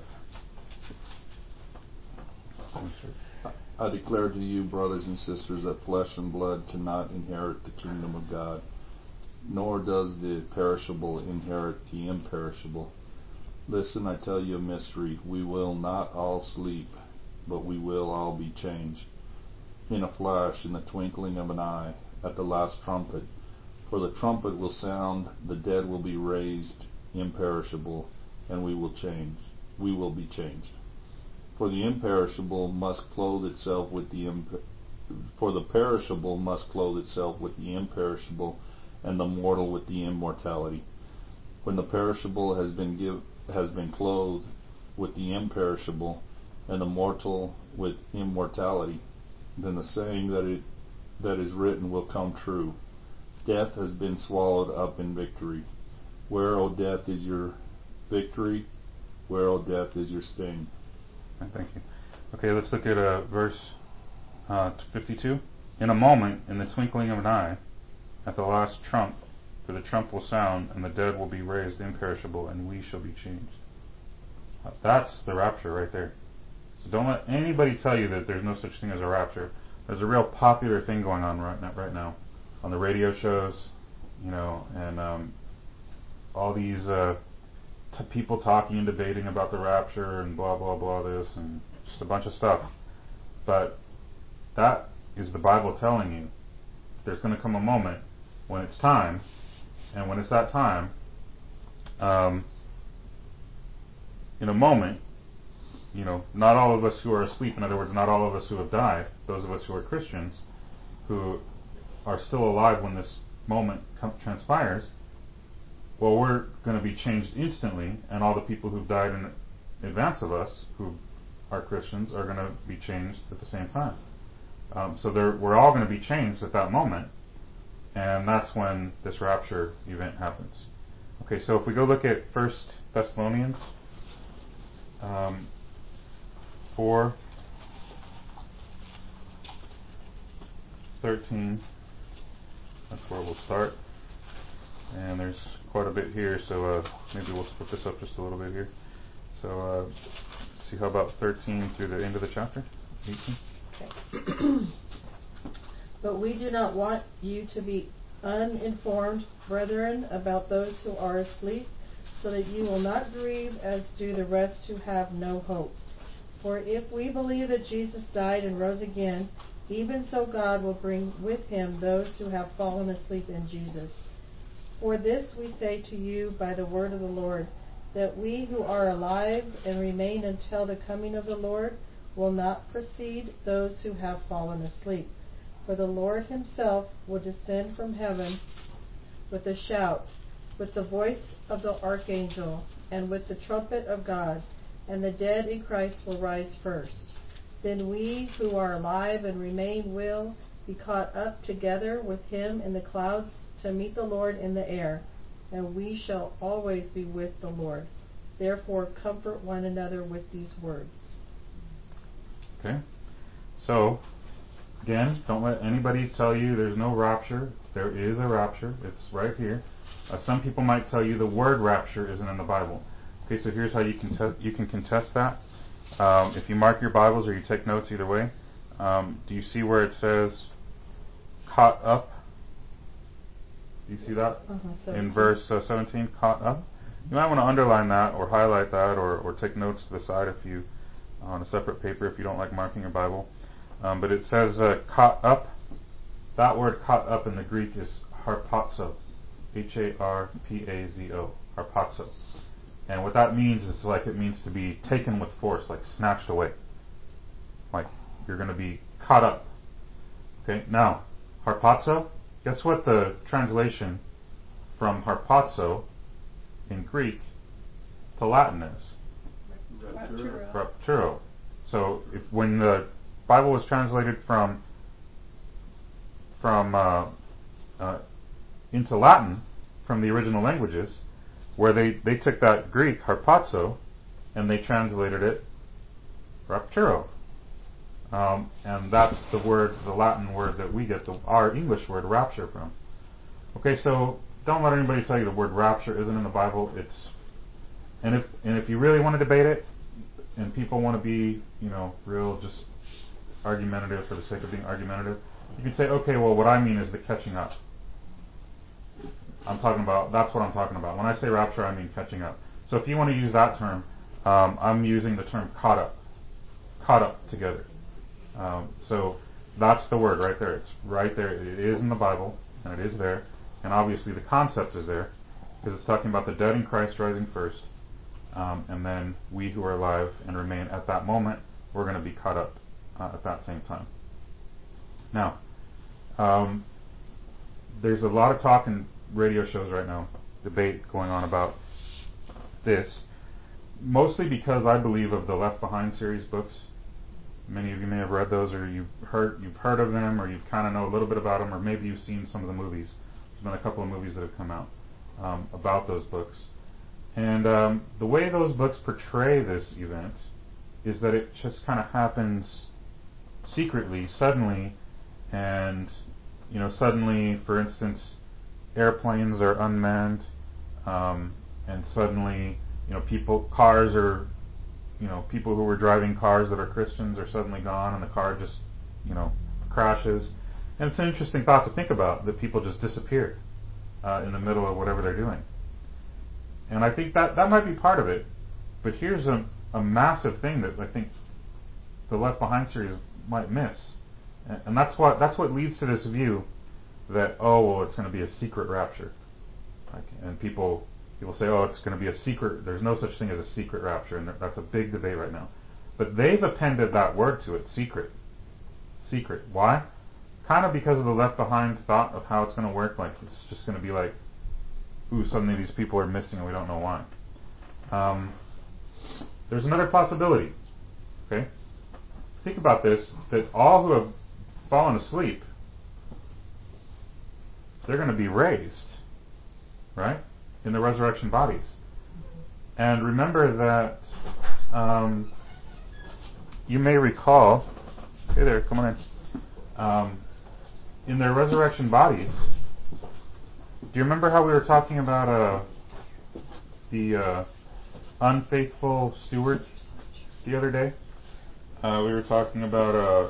I declare to you, brothers and sisters, that flesh and blood cannot inherit the kingdom of God, nor does the perishable inherit the imperishable. Listen, I tell you a mystery. We will not all sleep, but we will all be changed. In a flash, in the twinkling of an eye, at the last trumpet. For the trumpet will sound, the dead will be raised imperishable, and we will change. We will be changed. For the imperishable must clothe itself with the imp- for the perishable must clothe itself with the imperishable, and the mortal with the immortality. When the perishable has been give, has been clothed with the imperishable, and the mortal with immortality, then the saying that it that is written will come true. Death has been swallowed up in victory. Where, O death, is your victory? Where, O death, is your sting? Thank you. Okay, let's look at uh, verse uh, fifty-two. In a moment, in the twinkling of an eye, at the last trump, for the trump will sound, and the dead will be raised imperishable, and we shall be changed. Uh, that's the rapture right there. So don't let anybody tell you that there's no such thing as a rapture. There's a real popular thing going on right now, right now on the radio shows, you know, and um, all these uh, t- people talking and debating about the rapture and blah, blah, blah, this, and just a bunch of stuff. But that is the Bible telling you there's going to come a moment when it's time, and when it's that time, um, in a moment, you know, not all of us who are asleep, in other words, not all of us who have died, those of us who are Christians, who are still alive when this moment com- transpires, well, we're going to be changed instantly, and all the people who've died in advance of us, who are Christians, are going to be changed at the same time. Um, so we're all going to be changed at that moment, and that's when this rapture event happens. Okay, so if we go look at First Thessalonians um, four thirteen, that's where we'll start. And there's quite a bit here, so uh, maybe we'll split this up just a little bit here. So, uh, see, how about thirteen through the end of the chapter? eighteen? Okay. But we do not want you to be uninformed, brethren, about those who are asleep, so that you will not grieve as do the rest who have no hope. For if we believe that Jesus died and rose again, even so God will bring with him those who have fallen asleep in Jesus. For this we say to you by the word of the Lord, that we who are alive and remain until the coming of the Lord will not precede those who have fallen asleep. For the Lord himself will descend from heaven with a shout, with the voice of the archangel, and with the trumpet of God, and the dead in Christ will rise first. Then we who are alive and remain will be caught up together with him in the clouds to meet the Lord in the air, and we shall always be with the Lord. Therefore comfort one another with these words. Okay. So, again, don't let anybody tell you there's no rapture. There is a rapture. It's right here. Uh, some people might tell you the word rapture isn't in the Bible. Okay, so here's how you can te- you can contest that. Um, if you mark your Bibles or you take notes, either way, um, do you see where it says caught up? Do you see that? Uh-huh, in verse uh, seventeen, caught up? You might want to underline that or highlight that or, or take notes to the side if you on a separate paper if you don't like marking your Bible. Um, but it says uh, caught up. That word caught up in the Greek is harpazo. H A R P A Z O. Harpazo. And what that means is like it means to be taken with force, like snatched away. Like you're going to be caught up. Okay, now, harpazo, guess what the translation from harpazo in Greek to Latin is? Rapturo. Rapturo. So if when the Bible was translated from from uh, uh, into Latin from the original languages, where they, they took that Greek harpazo and they translated it rapturo. Um, and that's the word, the Latin word that we get the, our English word rapture from. Okay, so don't let anybody tell you the word rapture isn't in the Bible. It's and if and if you really want to debate it, and people want to be, you know, real just argumentative for the sake of being argumentative, you can say, okay, well, what I mean is the catching up. I'm talking about, that's what I'm talking about. When I say rapture, I mean catching up. So if you want to use that term, um, I'm using the term caught up. Caught up together. Um, so that's the word right there. It's right there. It is in the Bible, and it is there. And obviously the concept is there, because it's talking about the dead in Christ rising first. Um, and then we who are alive and remain at that moment, we're going to be caught up uh, at that same time. Now, um, there's a lot of talk in radio shows right now, debate going on about this, mostly because I believe of the Left Behind series books. Many of you may have read those, or you've heard you've heard of them, or you kind of know a little bit about them, or maybe you've seen some of the movies. There's been a couple of movies that have come out um, about those books. And um, the way those books portray this event is that it just kind of happens secretly, suddenly, and, you know, suddenly, for instance, airplanes are unmanned, um, and suddenly, you know, people, cars are, you know, people who were driving cars that are Christians are suddenly gone, and the car just, you know, crashes. And it's an interesting thought to think about, that people just disappear uh, in the middle of whatever they're doing. And I think that that might be part of it, but here's a, a massive thing that I think the Left Behind series might miss, and, and that's what that's what leads to this view that, oh, well, it's going to be a secret rapture, like, and people people say, oh, it's going to be a secret. There's no such thing as a secret rapture, and that's a big debate right now. But they've appended that word to it, secret, secret. Why? Kind of because of the Left Behind thought of how it's going to work. Like it's just going to be like, ooh, suddenly these people are missing and we don't know why. Um, there's another possibility. Okay? Think about this, that all who have fallen asleep, they're going to be raised, right? In the resurrection bodies. And remember that um, you may recall, hey there, come on in. Um, in their resurrection bodies, do you remember how we were talking about uh, the uh, unfaithful steward the other day? Uh, we were talking about uh,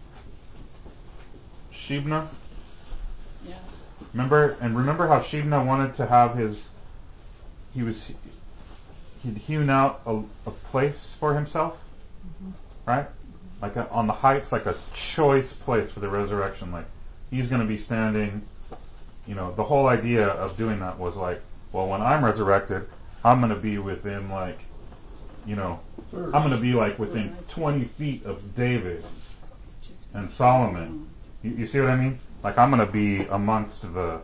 Shebna. Yeah. Remember, and remember how Shebna wanted to have his. He was he'd hewn out a, a place for himself, mm-hmm. right? Like a, on the heights, like a choice place for the resurrection. Like he's going to be standing. You know, the whole idea of doing that was like, well, when I'm resurrected, I'm going to be within like, you know, I'm going to be like within twenty feet of David and Solomon. You, you see what I mean? Like I'm going to be amongst the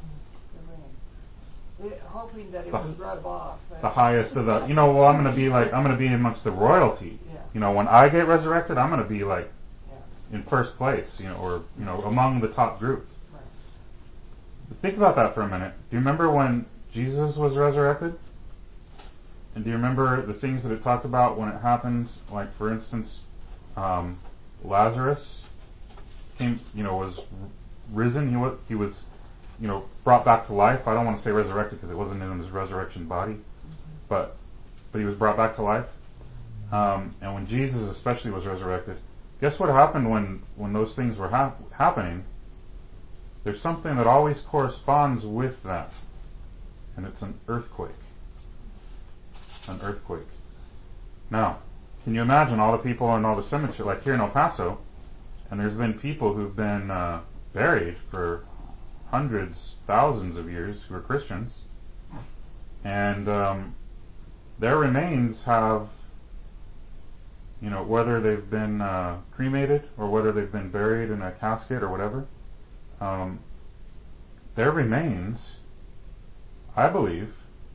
hoping that it the, would rub off. The highest of the, you know, well, I'm going to be like, I'm going to be amongst the royalty. Yeah. You know, when I get resurrected, I'm going to be like yeah. in first place, you know, or, you know, among the top group. Right. But think about that for a minute. Do you remember when Jesus was resurrected? And do you remember the things that it talked about when it happened? Like, for instance, um, Lazarus came, you know, was risen. He was, he was, you know, brought back to life. I don't want to say resurrected because it wasn't in his resurrection body, mm-hmm. but but he was brought back to life. Um, and when Jesus especially was resurrected, guess what happened when when those things were hap- happening? There's something that always corresponds with that, and it's an earthquake. An earthquake. Now, can you imagine all the people in all the cemetery, like here in El Paso, and there's been people who've been uh, buried for hundreds, thousands of years who are Christians, and um, their remains have, you know, whether they've been uh, cremated or whether they've been buried in a casket or whatever, um, their remains, I believe,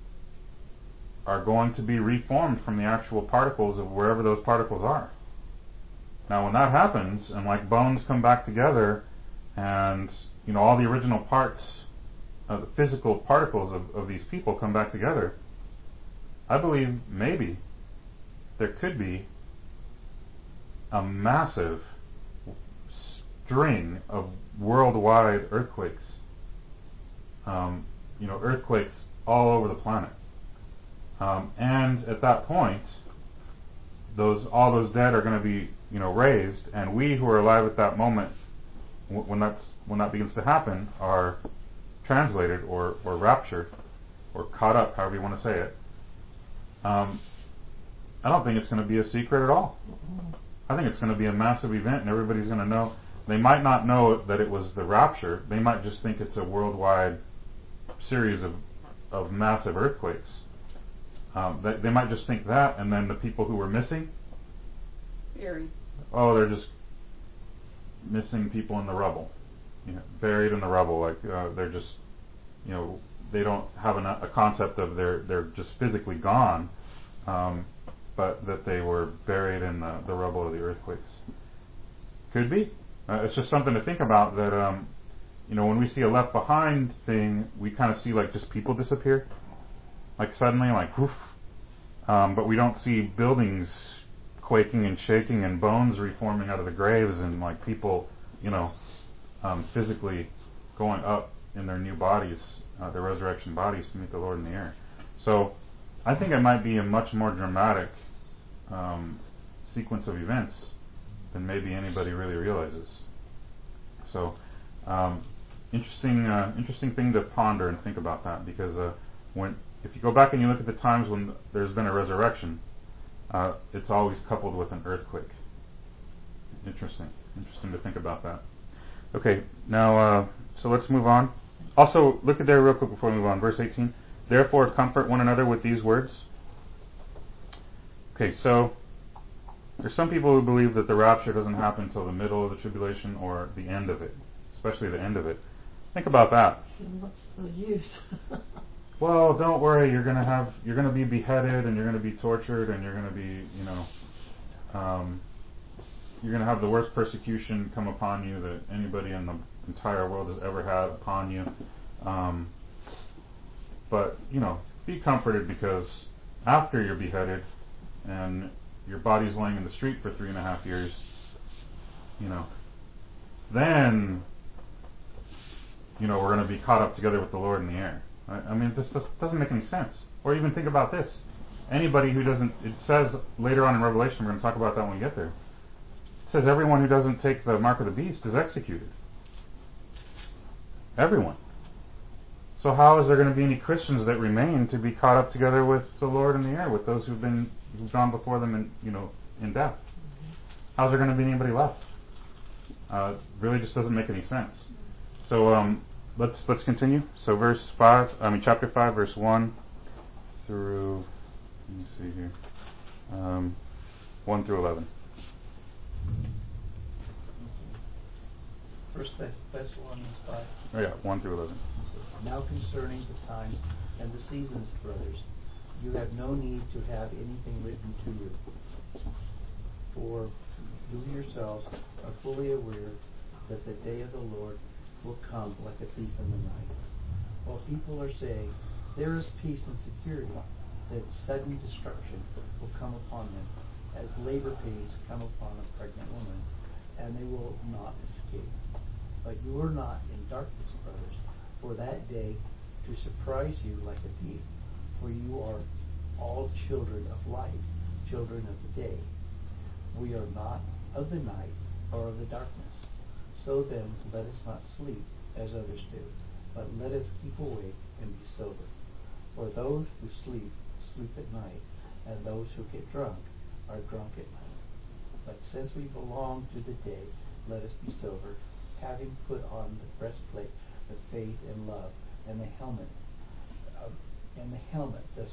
are going to be reformed from the actual particles of wherever those particles are. Now, when that happens, and like bones come back together, and you know all the original parts, uh, the physical particles of, of these people come back together, I believe maybe there could be a massive string of worldwide earthquakes. Um, you know, earthquakes all over the planet. Um, and at that point, those all those dead are going to be, you know, raised, and we who are alive at that moment, w- when that's when that begins to happen, are translated or, or raptured or caught up, however you want to say it. Um, I don't think it's going to be a secret at all. I think it's going to be a massive event, and everybody's going to know. They might not know that it was the rapture. They might just think it's a worldwide series of of massive earthquakes. Um, they, they might just think that, and then the people who were missing, Buried. oh, they're just missing people in the rubble, you know, buried in the rubble. Like uh, they're just, you know, they don't have an, a concept of they're they're just physically gone, um, but that they were buried in the, the rubble of the earthquakes. Could be. Uh, it's just something to think about. That um, you know, when we see a Left Behind thing, we kind of see like just people disappear. Like suddenly, like whoof, um, but we don't see buildings quaking and shaking and bones reforming out of the graves and like people, you know, um, physically going up in their new bodies, uh, their resurrection bodies to meet the Lord in the air. So, I think it might be a much more dramatic um, sequence of events than maybe anybody really realizes. So, um, interesting, uh, interesting thing to ponder and think about that, because uh, when if you go back and you look at the times when there's been a resurrection, uh, it's always coupled with an earthquake. Interesting. Interesting to think about that. Okay, now, uh, so let's move on. Also, look at there real quick before we move on. Verse eighteen. Therefore, comfort one another with these words. Okay, so there's some people who believe that the rapture doesn't happen until the middle of the tribulation or the end of it, especially the end of it. Think about that. And what's the use? Well, don't worry. You're gonna have, you're gonna be beheaded, and you're gonna be tortured, and you're gonna be, you know, um, you're gonna have the worst persecution come upon you that anybody in the entire world has ever had upon you. Um, but you know, be comforted, because after you're beheaded and your body's laying in the street for three and a half years, you know, then you know we're gonna be caught up together with the Lord in the air. I mean, this doesn't make any sense. Or even think about this. Anybody who doesn't, it says later on in Revelation, we're going to talk about that when we get there. It says everyone who doesn't take the mark of the beast is executed. Everyone. So how is there going to be any Christians that remain to be caught up together with the Lord in the air, with those who've been who've gone before them in, you know, in death? How's there going to be anybody left? Uh, really just doesn't make any sense. So, um, Let's let's continue. So verse five, I mean chapter five, verse one through, let me see here, um, one through eleven. First Thessalonians five. Oh yeah, one through eleven. Now concerning the times and the seasons, brothers, you have no need to have anything written to you, for you yourselves are fully aware that the day of the Lord will come like a thief in the night. While people are saying, there is peace and security, that sudden destruction will come upon them, as labor pains come upon a pregnant woman, and they will not escape. But you are not in darkness, brothers, for that day to surprise you like a thief, for you are all children of light, children of the day. We are not of the night or of the darkness. So then, let us not sleep, as others do, but let us keep awake and be sober. For those who sleep, sleep at night, and those who get drunk are drunk at night. But since we belong to the day, let us be sober, having put on the breastplate of faith and love, and the helmet, uh, and the helmet, thus,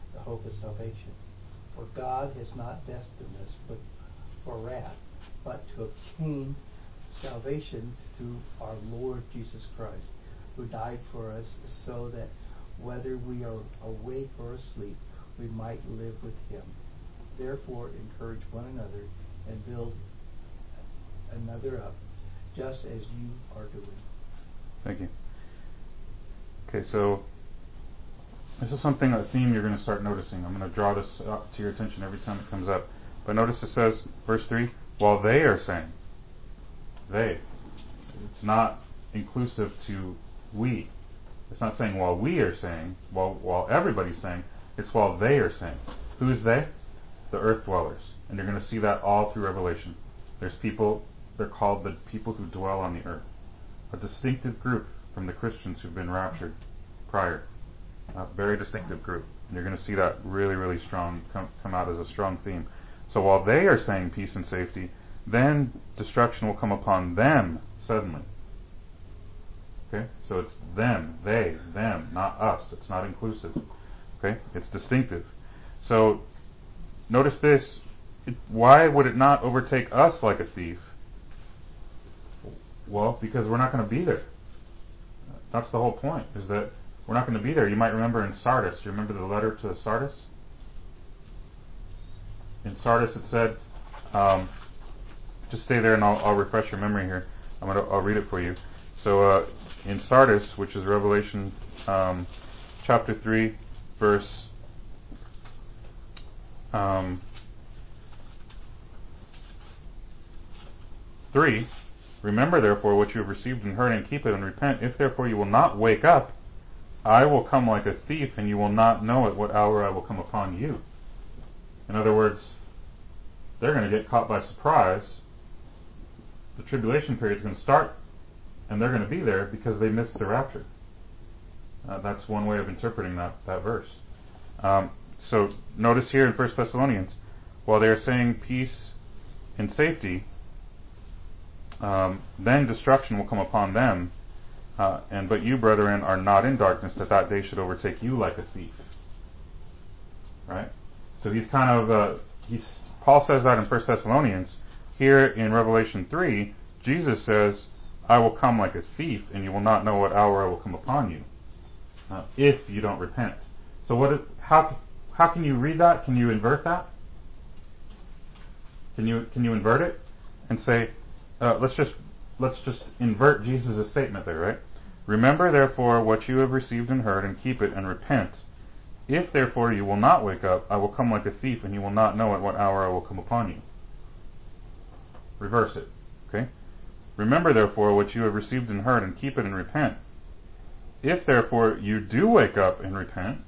the hope of salvation. For God has not destined us but for wrath, but to obtain salvation through our Lord Jesus Christ, who died for us, so that whether we are awake or asleep, we might live with him. Therefore, encourage one another and build another up, just as you are doing. Thank you. Okay, so this is something, a theme you're going to start noticing. I'm going to draw this up to your attention every time it comes up. But notice it says, verse three, while they are saying. They. It's not inclusive to we. It's not saying while we are saying, while while everybody's saying. It's while they are saying. Who is they? The earth dwellers. And you're going to see that all through Revelation. There's people, they're called the people who dwell on the earth. A distinctive group from the Christians who've been raptured prior. A very distinctive group. And you're going to see that really, really strong, come, come out as a strong theme. So while they are saying peace and safety, then destruction will come upon them suddenly. Okay? So it's them, they, them, not us. It's not inclusive. Okay? It's distinctive. So notice this. It, why would it not overtake us like a thief? Well, because we're not going to be there. That's the whole point, is that we're not going to be there. You might remember in Sardis. You remember the letter to Sardis? In Sardis it said, um, just stay there and I'll, I'll refresh your memory here. I'm gonna, I'll read it for you. So uh, in Sardis, which is Revelation um, chapter three, verse um, three, remember therefore what you have received and heard, and keep it and repent. If therefore you will not wake up, I will come like a thief, and you will not know at what hour I will come upon you. In other words, they're going to get caught by surprise. The tribulation period is going to start, and they're going to be there because they missed the rapture. Uh, that's one way of interpreting that, that verse. Um, so notice here in First Thessalonians, while they are saying peace and safety, um, then destruction will come upon them. Uh, and but you, brethren, are not in darkness, that that day should overtake you like a thief. Right? So he's kind of uh, he's Paul says that in First Thessalonians. Here in Revelation three, Jesus says, "I will come like a thief, and you will not know what hour I will come upon you, uh, if you don't repent." So what? Is, how how can you read that? Can you invert that? Can you can you invert it and say, uh, let's just let's just invert Jesus' statement there, right? Remember therefore what you have received and heard, and keep it and repent. If therefore you will not wake up, I will come like a thief, and you will not know at what hour I will come upon you. Reverse it. Okay? Remember therefore what you have received and heard, and keep it and repent. If therefore you do wake up and repent,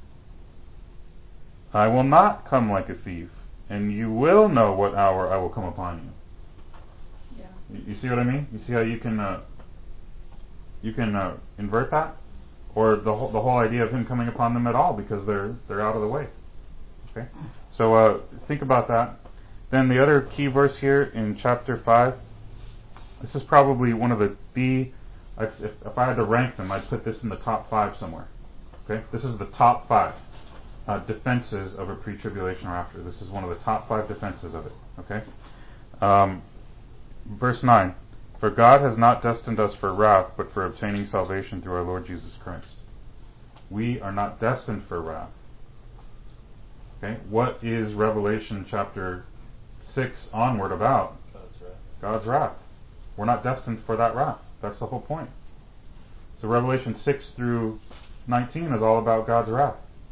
I will not come like a thief, and you will know what hour I will come upon you. Yeah. You see what I mean? You see how you can uh, you can uh, invert that, or the whole the whole idea of him coming upon them at all because they're they're out of the way. Okay, so uh, think about that. Then the other key verse here in chapter five. This is probably one of the the if, if I had to rank them, I'd put this in the top five somewhere. Okay, this is the top five uh, defenses of a pre-tribulation rapture. This is one of the top five defenses of it. Okay, um, verse nine. For God has not destined us for wrath, but for obtaining salvation through our Lord Jesus Christ. We are not destined for wrath. Okay, what is Revelation chapter six onward about? God's wrath. God's wrath. We're not destined for that wrath. That's the whole point. So Revelation six through nineteen is all about God's wrath.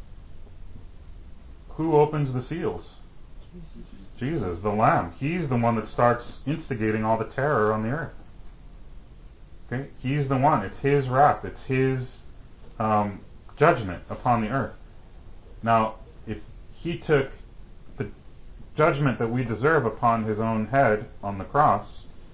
Who opens the seals? Jesus. Jesus, the Lamb. He's the one that starts instigating all the terror on the earth. Okay? He's the one. It's His wrath. It's His um, judgment upon the earth. Now, if He took the judgment that we deserve upon His own head on the cross,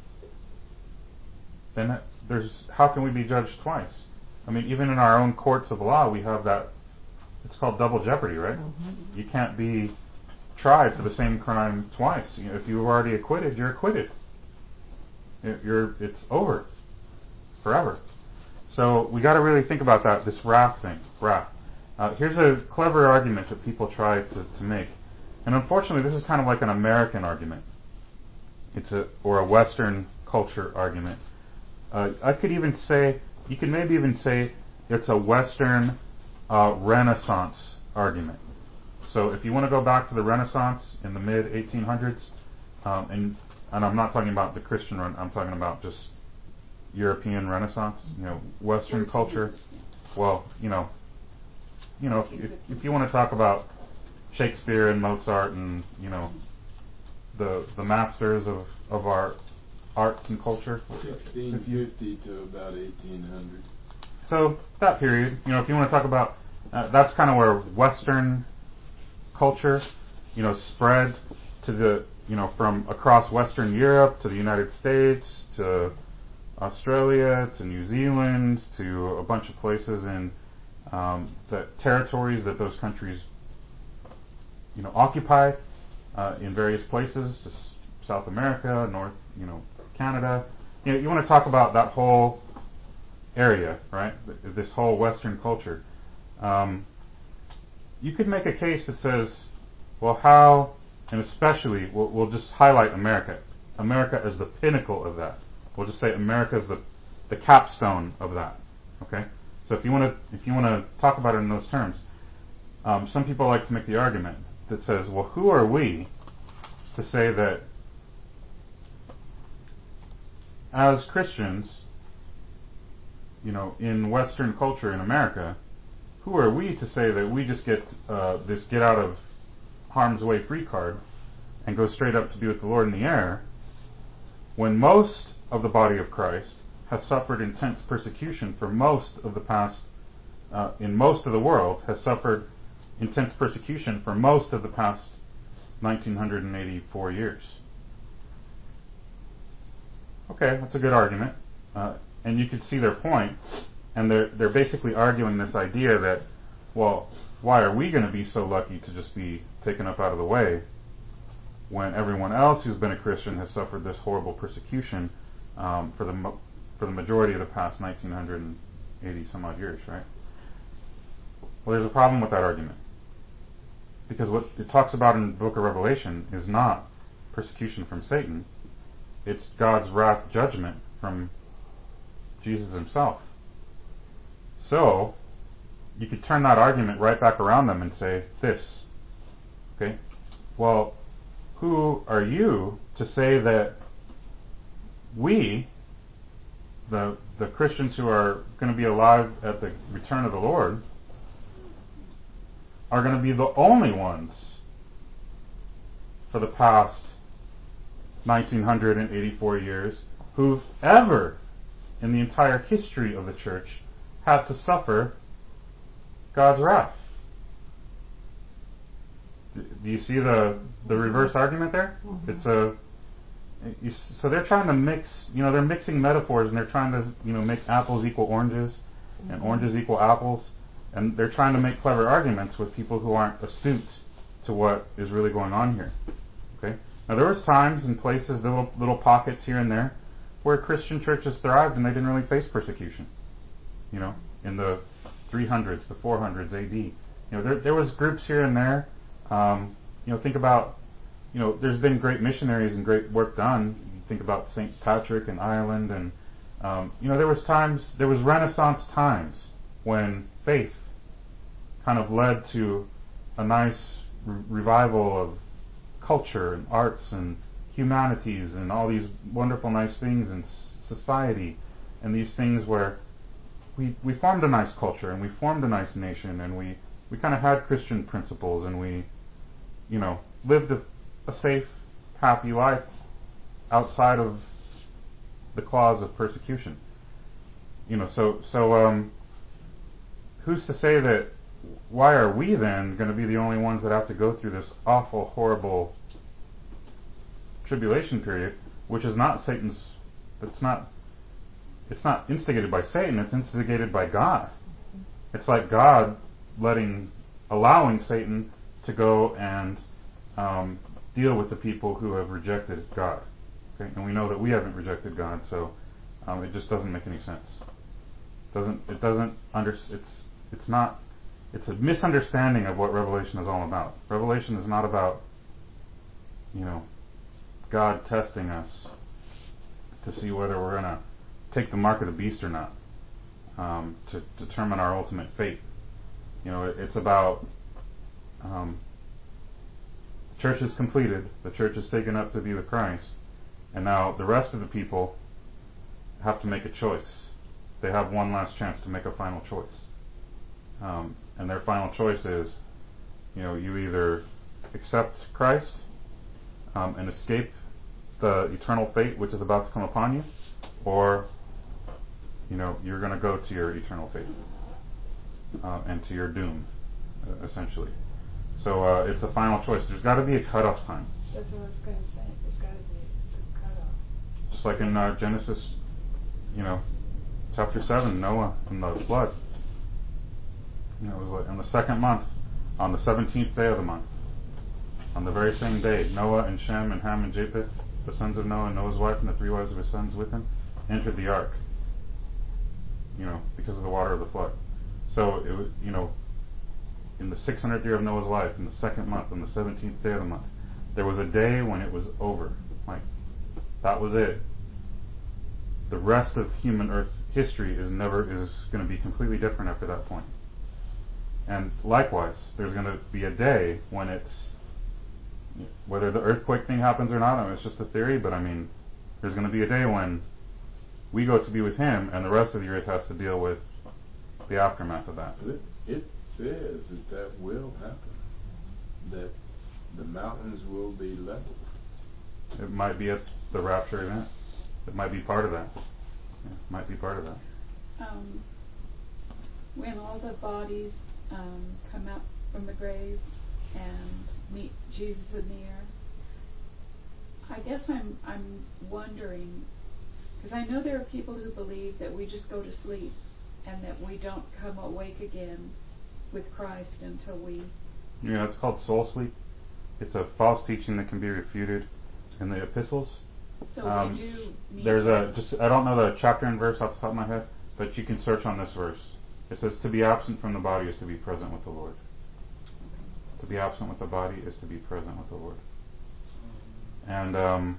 then there's how can we be judged twice? I mean, even in our own courts of law, we have that. It's called double jeopardy, right? Mm-hmm. You can't be tried for the same crime twice. You know, if you were already acquitted, you're acquitted. You're it's over forever. So we got to really think about that. This wrath thing, wrath. Uh, here's a clever argument that people try to, to make. And unfortunately, this is kind of like an American argument. It's a or a Western culture argument. Uh, I could even say, you could maybe even say it's a Western uh, Renaissance argument. So if you want to go back to the Renaissance in the mid eighteen hundreds, um, and and I'm not talking about the Christian run, I'm talking about just European Renaissance, you know, Western culture. Well, you know, you know, if, if, if you want to talk about Shakespeare and Mozart and, you know, the the masters of, of our arts and culture. sixteen fifty to about eighteen hundred. So that period, you know, if you want to talk about, uh, that's kind of where Western culture, you know, spread to the, you know, from across Western Europe to the United States to Australia to New Zealand to a bunch of places in um, the territories that those countries, you know, occupy uh, in various places, just South America, North, you know, Canada. You know, you want to talk about that whole area, right? This whole Western culture. Um, you could make a case that says, well, how, and especially, we'll, we'll just highlight America. America as the pinnacle of that. We'll just say America is the, the capstone of that. Okay? So if you want to if you want to talk about it in those terms, um, some people like to make the argument that says, well, who are we to say that as Christians, you know, in Western culture in America, who are we to say that we just get uh, this get out of harm's way free card and go straight up to be with the Lord in the air, when most of the body of Christ has suffered intense persecution for most of the past, uh, in most of the world, has suffered intense persecution for most of the past nineteen eighty-four years. Okay, that's a good argument. Uh, and you could see their point, and they're, they're basically arguing this idea that, well, why are we going to be so lucky to just be taken up out of the way when everyone else who's been a Christian has suffered this horrible persecution um, for the mo- for the majority of the past nineteen eighty some odd years, right? Well, there's a problem with that argument, because what it talks about in the book of Revelation is not persecution from Satan; it's God's wrath judgment from Jesus himself. So you could turn that argument right back around them and say this, okay? Well, who are you to say that we, the the Christians who are going to be alive at the return of the Lord, are going to be the only ones for the past nineteen eighty-four years who've ever, in the entire history of the church, had to suffer God's wrath? Do you see the the reverse argument there? Mm-hmm. It's a you, so they're trying to mix, you know, they're mixing metaphors, and they're trying to, you know, make apples equal oranges and mm-hmm. oranges equal apples, and they're trying to make clever arguments with people who aren't astute to what is really going on here. Okay. Now there was times and places, little little pockets here and there, where Christian churches thrived and they didn't really face persecution. You know, in the three hundreds, the four hundreds A D. You know, there there was groups here and there. Um, you know, think about, you know, there's been great missionaries and great work done. You think about Saint Patrick in Ireland, and um, you know, there was times, there was Renaissance times when faith kind of led to a nice re- revival of culture and arts and humanities and all these wonderful nice things in society, and these things where we we formed a nice culture and we formed a nice nation, and we we kind of had Christian principles, and we, you know, lived a, a safe, happy life outside of the claws of persecution. You know, so so um, who's to say that? Why are we then going to be the only ones that have to go through this awful, horrible tribulation period, which is not Satan's? It's not. It's not instigated by Satan. It's instigated by God. It's like God letting, allowing Satan to go and um, deal with the people who have rejected God. Okay, and we know that we haven't rejected God, so um, it just doesn't make any sense. Doesn't it? Doesn't under. It's it's not. it's a misunderstanding of what Revelation is all about. Revelation is not about, you know, God testing us to see whether we're going to take the mark of the beast or not, um, to determine our ultimate fate. You know, it, it's about um, the church is completed, the church is taken up to be with Christ, and now the rest of the people have to make a choice. They have one last chance to make a final choice. Um, and their final choice is, you know, you either accept Christ um, and escape the eternal fate which is about to come upon you, or, you know, you're going to go to your eternal fate uh, and to your doom, uh, essentially. So uh, it's a final choice. There's got to be a cutoff time. That's what I was going to say. There's got to be a cutoff. Just like in uh, Genesis, you know, chapter seven, Noah and the flood. You know, it was like in the second month, on the seventeenth day of the month, on the very same day, Noah and Shem and Ham and Japheth, the sons of Noah, and Noah's wife, and the three wives of his sons with him, entered the ark. You know, because of the water of the flood. So it was, you know, in the six hundredth year of Noah's life, in the second month, on the seventeenth day of the month, there was a day when it was over. Like, that was it. The rest of human Earth history is never is going to be completely different after that point. And likewise, there's going to be a day when it's, whether the earthquake thing happens or not, I mean, it's just a theory, but I mean, there's going to be a day when we go to be with Him, and the rest of the earth has to deal with the aftermath of that. It, it says that that will happen, that the mountains will be leveled. It might be at the rapture event. It might be part of that. Yeah, it might be part of that. Um, when all the bodies um, come up from the grave and meet Jesus in the air, I guess I'm I'm wondering, because I know there are people who believe that we just go to sleep and that we don't come awake again with Christ until we... Yeah, it's called soul sleep. It's a false teaching that can be refuted in the epistles. So um, we do meet... There's a, just, I don't know the chapter and verse off the top of my head, but you can search on this verse. It says, to be absent from the body is to be present with the Lord. To be absent with the body is to be present with the Lord. And um,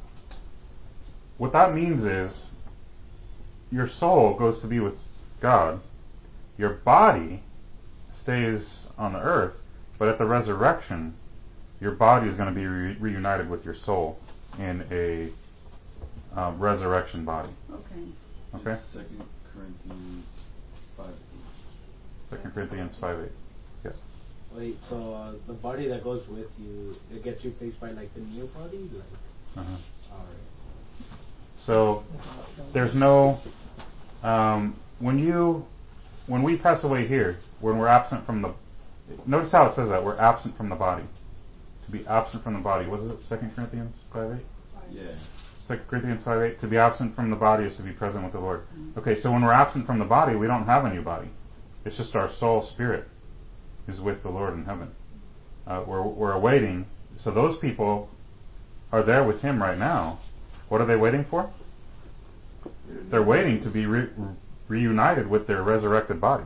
what that means is, your soul goes to be with God, your body stays on the earth, but at the resurrection, your body is going to be re- reunited with your soul in a uh, resurrection body. Okay. Okay? Second Corinthians five eight. Second Corinthians five eight. Yes. Wait, so uh, the body that goes with you, it gets replaced by like the new body? Like, Uh-huh. alright. So there's no um, when you when we pass away here, when we're absent from the, notice how it says that we're absent from the body. To be absent from the body, what is it? Second Corinthians five eight. Yeah. Second Corinthians five eight. To be absent from the body is to be present with the Lord. Okay, so when we're absent from the body, we don't have a new body. It's just our soul spirit is with the Lord in heaven. Uh, we're we're awaiting. So those people are there with Him right now. What are they waiting for? They're waiting to be re- reunited with their resurrected body,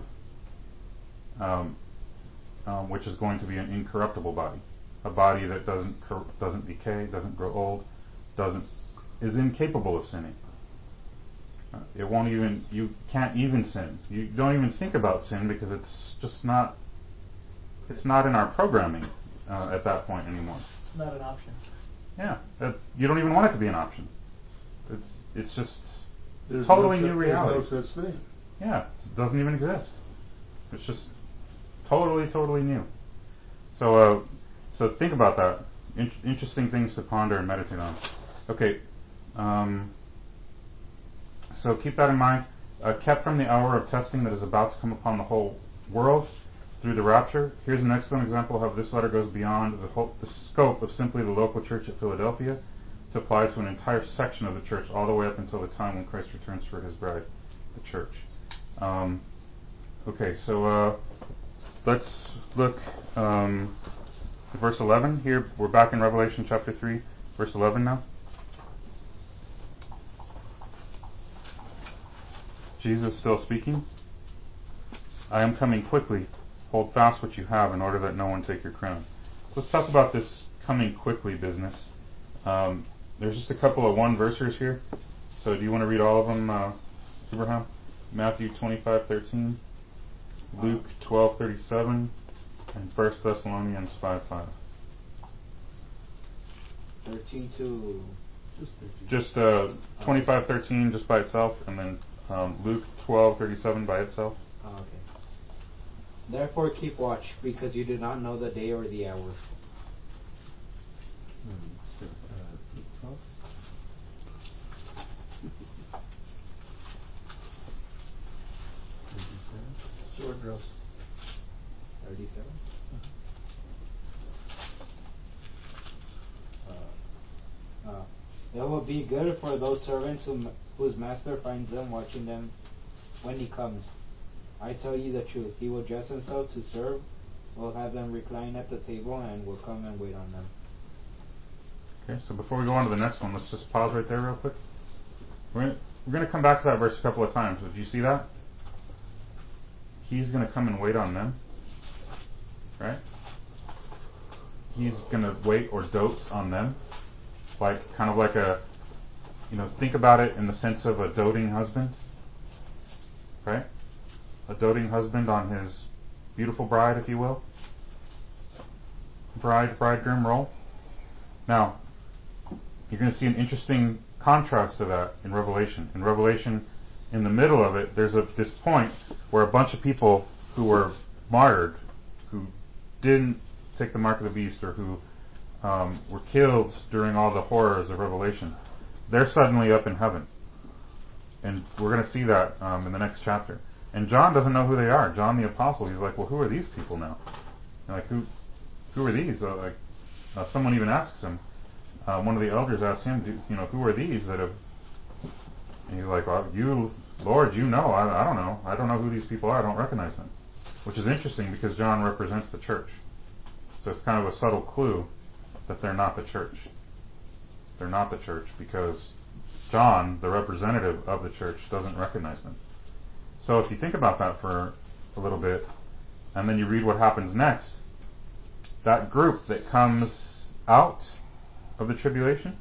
um, um, which is going to be an incorruptible body, a body that doesn't cor- doesn't decay, doesn't grow old, doesn't is incapable of sinning. Uh, it won't even you can't even sin. You don't even think about sin because it's just not it's not in our programming uh, at that point anymore. It's not an option. Yeah, uh, you don't even want it to be an option. It's it's just There's totally no new such, reality. There's no such thing. Yeah, it doesn't even exist. It's just totally, totally new. So, uh, so think about that. In- interesting things to ponder and meditate on. Okay, um, so keep that in mind. Uh, kept from the hour of testing that is about to come upon the whole world through the rapture. Here's an excellent example of how this letter goes beyond the, whole, the scope of simply the local church at Philadelphia to apply to an entire section of the church all the way up until the time when Christ returns for His bride, the church. Um, okay, so uh, let's look um, at verse eleven. Here we're back in Revelation chapter three, verse eleven now. Jesus still speaking. I am coming quickly, Hold fast what you have in order that no one take your crown. So let's talk about this coming quickly business. Um, there's just a couple of one versers here. So do you want to read all of them, uh, Abraham? Matthew twenty-five thirteen, Luke twelve thirty-seven, and First Thessalonians five five. thirteen to Just thirteen. Just uh, twenty-five thirteen just by itself, and then um, Luke twelve thirty-seven by itself. Oh, okay. Therefore keep watch, because you do not know the day or the hour. Sword drills. thirty-seven? Uh, uh, it will be good for those servants whom, whose master finds them watching them when he comes. I tell you the truth, he will dress himself to serve, will have them recline at the table, and will come and wait on them. Okay, so before we go on to the next one, let's just pause right there real quick. We're going we're going to come back to that verse a couple of times. Did you see that? He's going to come and wait on them. Right? He's going to wait or dote on them. Like, kind of like a, you know, think about it in the sense of a doting husband. Right? A doting husband on his beautiful bride, if you will. Bride, bridegroom role. Now, you're going to see an interesting contrast to that in Revelation. In Revelation, in the middle of it, there's a, this point where a bunch of people who were martyred, who didn't take the mark of the beast, or who um, were killed during all the horrors of Revelation, they're suddenly up in heaven. And we're going to see that um, in the next chapter. And John doesn't know who they are. John the Apostle, he's like, well, who are these people now? And like, who who are these? Uh, like, uh, someone even asks him, uh, one of the elders asks him, do, you know, who are these that have... And he's like, well, you, Lord, you know. I, I don't know. I don't know who these people are. I don't recognize them. Which is interesting because John represents the church. So it's kind of a subtle clue that they're not the church. They're not the church because John, the representative of the church, doesn't recognize them. So if you think about that for a little bit, and then you read what happens next, that group that comes out of the tribulation,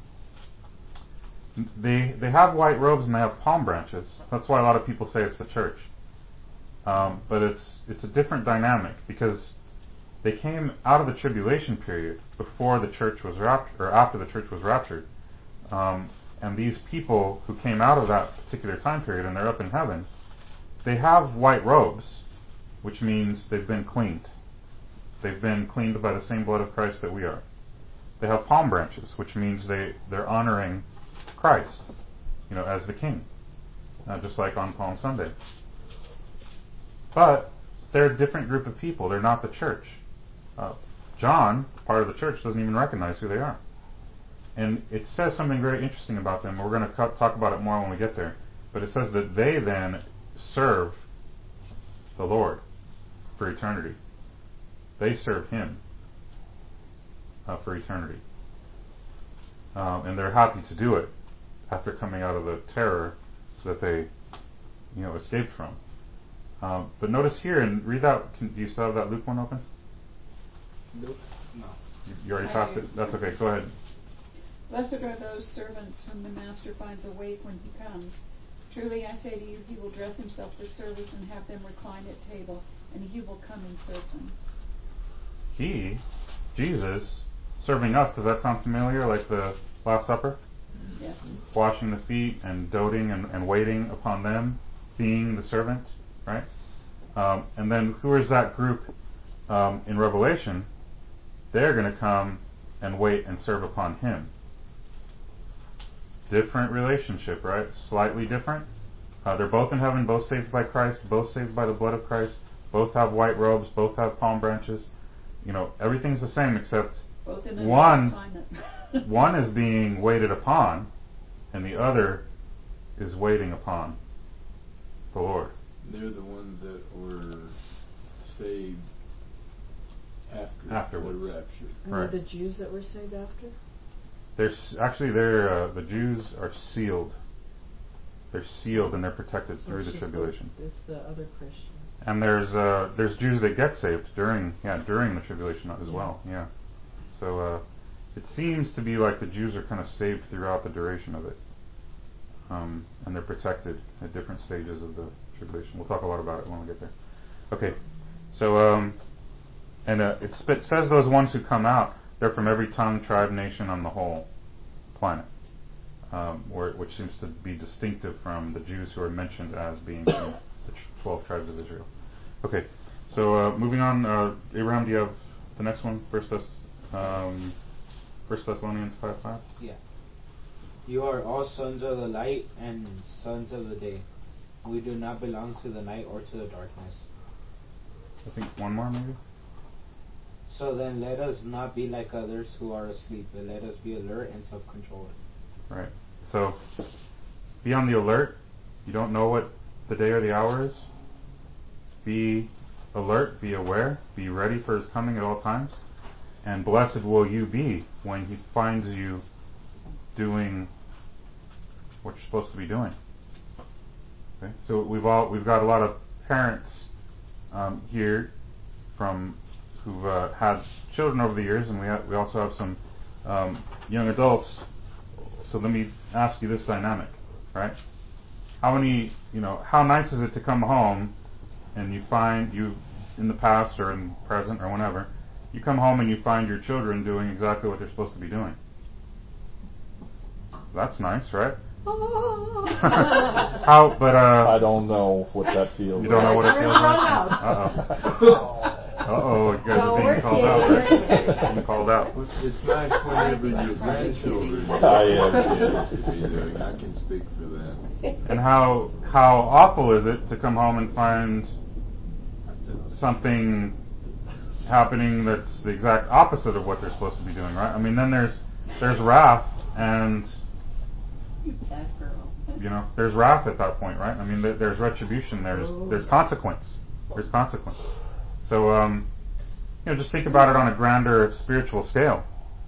they they have white robes and they have palm branches. That's why a lot of people say it's the church. Um, but it's it's a different dynamic because they came out of the tribulation period before the church was raptured, or after the church was raptured. Um, and these people who came out of that particular time period and they're up in heaven, they have white robes, which means they've been cleaned. They've been cleaned by the same blood of Christ that we are. They have palm branches, which means they, they're honoring Christ, you know, as the King, uh, just like on Palm Sunday. But they're a different group of people. They're not the church. Uh, John, part of the church, doesn't even recognize who they are. And it says something very interesting about them. We're going to talk about it more when we get there. But it says that they then serve the Lord for eternity. They serve Him uh, for eternity. Um, and they're happy to do it after coming out of the terror that they, you know, escaped from. Um, but notice here, and read that. Can, do you still have that Luke one open? Luke? No. You, you already passed it? That's okay. Go ahead. Blessed are those servants whom the master finds awake when he comes. Truly I say to you, he will dress himself for service and have them recline at table, and he will come and serve them. He, Jesus, serving us. Does that sound familiar, like the Last Supper? Yes. Washing the feet and doting and, and waiting upon them, being the servant, right? Um, and then who is that group um, in Revelation? They're going to come and wait and serve upon Him. Different relationship, right? Slightly different. Uh, they're both in heaven, both saved by Christ, both saved by the blood of Christ, both have white robes, both have palm branches. You know, everything's the same except Both in one, climate. one is being waited upon, and the other is waiting upon the Lord. They're the ones that were saved after Afterwards. the rapture. And Right. the Jews that were saved after? They're s- actually they're uh, the Jews are sealed. They're sealed and they're protected So through it's the just tribulation. The, it's the other Christians. And there's uh, there's Jews that get saved during yeah during the tribulation as well. Yeah. So uh, it seems to be like the Jews are kind of saved throughout the duration of it, um, and they're protected at different stages of the tribulation. We'll talk a lot about it when we get there. Okay. So um, and uh, it says those ones who come out, they're from every tongue, tribe, nation on the whole planet, um, where, which seems to be distinctive from the Jews who are mentioned as being from the twelve tribes of Israel. Okay, so uh, moving on. Uh, Abraham, do you have the next one? First, Thess- um, First Thessalonians five five. Yeah. You are all sons of the light and sons of the day. We do not belong to the night or to the darkness. I think one more maybe. So then let us not be like others who are asleep, but let us be alert and self-controlled. Right. So be on the alert. You don't know what the day or the hour is. Be alert, be aware, be ready for his coming at all times. And blessed will you be when he finds you doing what you're supposed to be doing. Okay? So we've all we've got a lot of parents um, here from who've uh, had children over the years, and we have, we also have some um, young adults. So let me ask you this dynamic, right? How many, you know, how nice is it to come home and you find you, in the past or in present or whenever, you come home and you find your children doing exactly what they're supposed to be doing? That's nice, right? How, but uh, I don't know what that feels. You don't know what it feels like? Uh oh. Uh oh, you guys are being called out. Right? Being called out. It's nice whenever your grandchildren I am. are doing. I can speak for them. And how how awful is it to come home and find something happening that's the exact opposite of what they're supposed to be doing, right? I mean, then there's there's wrath, and Bad girl. you know, there's wrath at that point, right? I mean, there, there's retribution, there's there's consequence, there's consequence. So, um, you know, just think about it on a grander spiritual scale.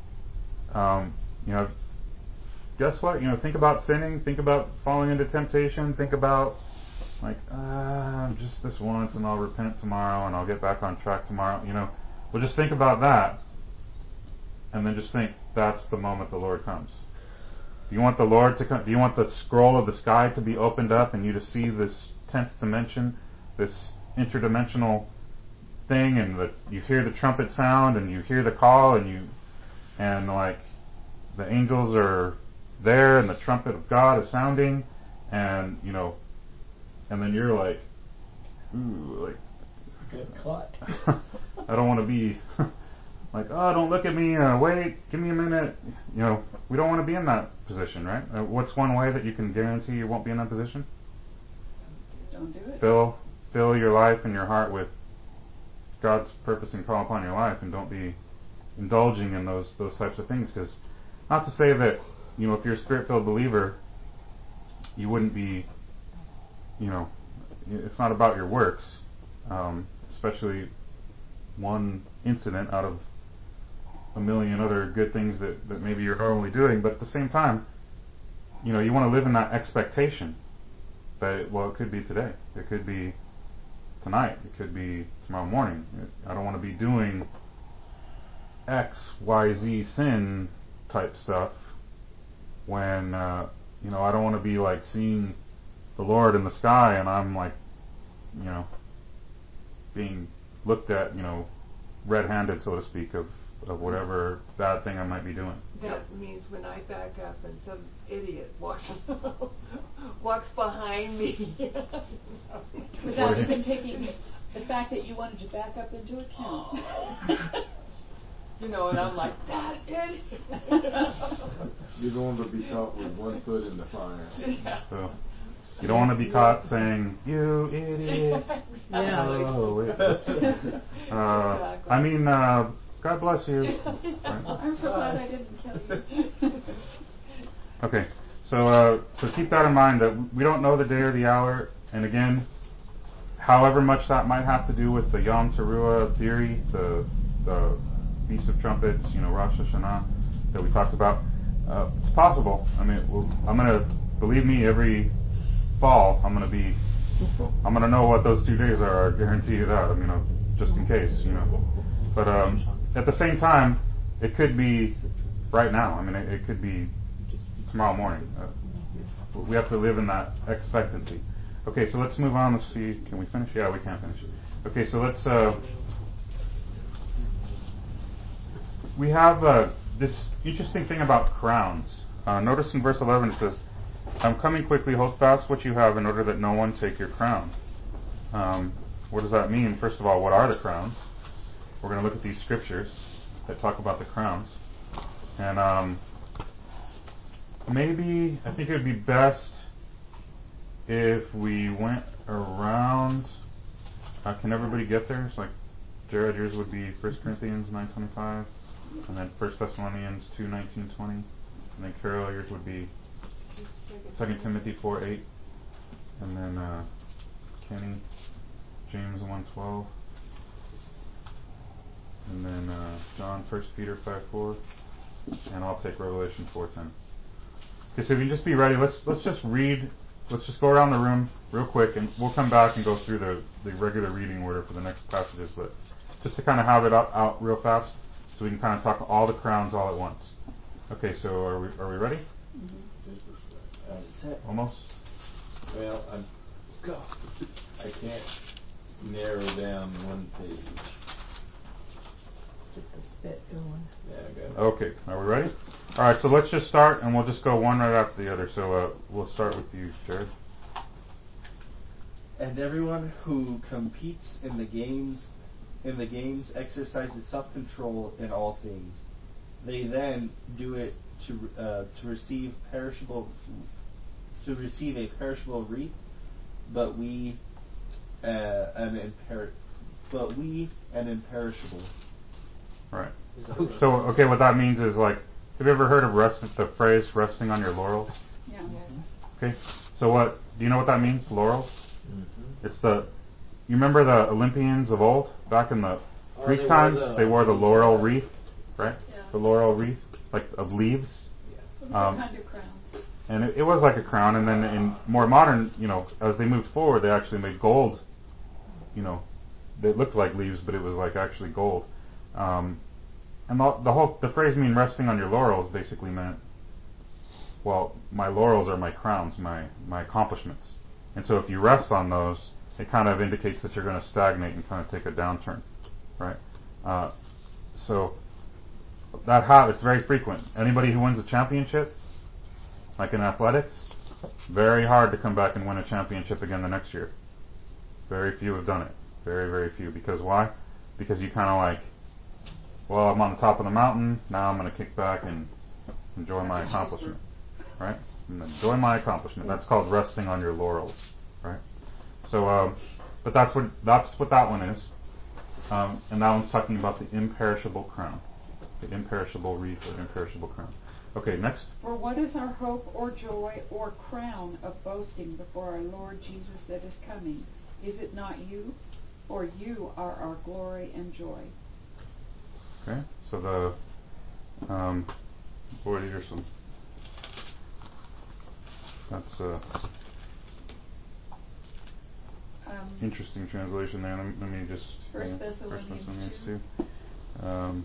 Um, you know, guess what? You know, think about sinning, think about falling into temptation, think about like, uh, just this once, and I'll repent tomorrow, and I'll get back on track tomorrow. You know, well, just think about that, and then just think that's the moment the Lord comes. Do you want the Lord to come? Do you want the scroll of the sky to be opened up and you to see this tenth dimension, this interdimensional thing, and that you hear the trumpet sound and you hear the call and you and like the angels are there and the trumpet of God is sounding, and you know, and then you're like, ooh, like Get caught. I don't want to be like, oh, don't look at me, uh, wait, give me a minute. You know, we don't want to be in that position, right? Uh, what's one way that you can guarantee you won't be in that position? Don't do it. Fill, fill your life and your heart with God's purpose and call upon your life, and don't be indulging in those those types of things. Because, not to say that, you know, if you're a spirit-filled believer, you wouldn't be, you know, it's not about your works, um, especially one incident out of a million other good things that, that maybe you're normally doing. But at the same time, you know, you want to live in that expectation that, it, well, it could be today, it could be tonight, it could be tomorrow morning. I don't want to be doing X, Y, Z sin type stuff when, uh, you know, I don't want to be like seeing the Lord in the sky and I'm like, you know, being looked at, you know, red-handed, so to speak, of, of whatever bad thing I might be doing. That means when I back up and some idiot walks walks behind me. Without even taking the fact that you wanted to back up into account. You know, and I'm like, that idiot. You don't want to be caught with one foot in the fire. Yeah. So you don't want to be caught saying, you idiot. Yeah. Oh, wait. Uh, Exactly. I mean, uh, God bless you. Right? I'm so glad I didn't kill you. Okay, so uh, so keep that in mind, that we don't know the day or the hour, and again, however much that might have to do with the Yom Teruah theory, the the Feast of Trumpets, you know, Rosh Hashanah that we talked about, uh, it's possible. I mean, we'll, I'm going to, believe me, every fall I'm going to be I'm gonna know what those two days are. I guarantee you that. I mean, uh, just in case, you know. But um, at the same time, it could be right now. I mean, it, it could be tomorrow morning. Uh, we have to live in that expectancy. Okay, so let's move on. Let's see. Can we finish? Yeah, we can finish. Okay, so let's. Uh, we have uh, this interesting thing about crowns. Uh, notice in verse eleven it says, "I'm coming quickly. Hold fast what you have, in order that no one take your crown." Um, what does that mean? First of all, what are the crowns? We're going to look at these scriptures that talk about the crowns, and um, maybe I think it would be best if we went around. Uh, can everybody get there? It's like Jared, yours would be First Corinthians nine twenty-five, and then First Thessalonians two nineteen twenty, and then Carol, yours would be Second Timothy four eight, and then uh, Kenny, James one twelve, and then uh, John First Peter five four, and I'll take Revelation four ten. Okay, so if you can just be ready, let's let's just read. Let's just go around the room real quick, and we'll come back and go through the, the regular reading order for the next passages, but just to kind of have it out, out real fast, so we can kind of talk all the crowns all at once. Okay, so are we are we ready? Mm-hmm. Almost? Well, I'm, I can't narrow down one page. Get the spit going. Yeah, I got it. Okay, are we ready? All right, so let's just start, and we'll just go one right after the other. So uh, we'll start with you, Jared. And everyone who competes in the games in the games exercises self-control in all things. They then do it to uh, to receive perishable to receive a perishable wreath, but we uh, an imper- but we an imperishable. Right. So, okay, what that means is, like, have you ever heard of rest, the phrase resting on your laurels? Yeah. Okay. So what, do you know what that means, laurels? Mm-hmm. It's the, you remember the Olympians of old, back in the Oh, Greek they times? wore the- They wore the laurel wreath, right? Yeah. The laurel wreath, like, of leaves. It was Um, a kind of crown. And it, it was like a crown, and then in more modern, you know, as they moved forward, they actually made gold, you know, they looked like leaves, but it was like actually gold. Um, and the, the whole the phrase "mean resting on your laurels" basically meant, well, my laurels are my crowns, my my accomplishments. And so if you rest on those, it kind of indicates that you're going to stagnate and kind of take a downturn, right? Uh, so that ha- it's very frequent. Anybody who wins a championship, like in athletics, very hard to come back and win a championship again the next year. Very few have done it. Very, very few. Because why? Because you kind of like, well, I'm on the top of the mountain, now I'm going to kick back and enjoy my accomplishment, right? And enjoy my accomplishment. That's called resting on your laurels, right? So, um, but that's what that's what that one is. Um, and that one's talking about the imperishable crown. The imperishable wreath or imperishable crown. Okay, next. For what is our hope or joy or crown of boasting before our Lord Jesus that is coming? Is it not you? Or you are our glory and joy. Okay, so the um, boy, here's some. That's uh, Um, interesting translation there. Let me, let me just. First yeah, Thessalonians First Thessalonians two. two. Um,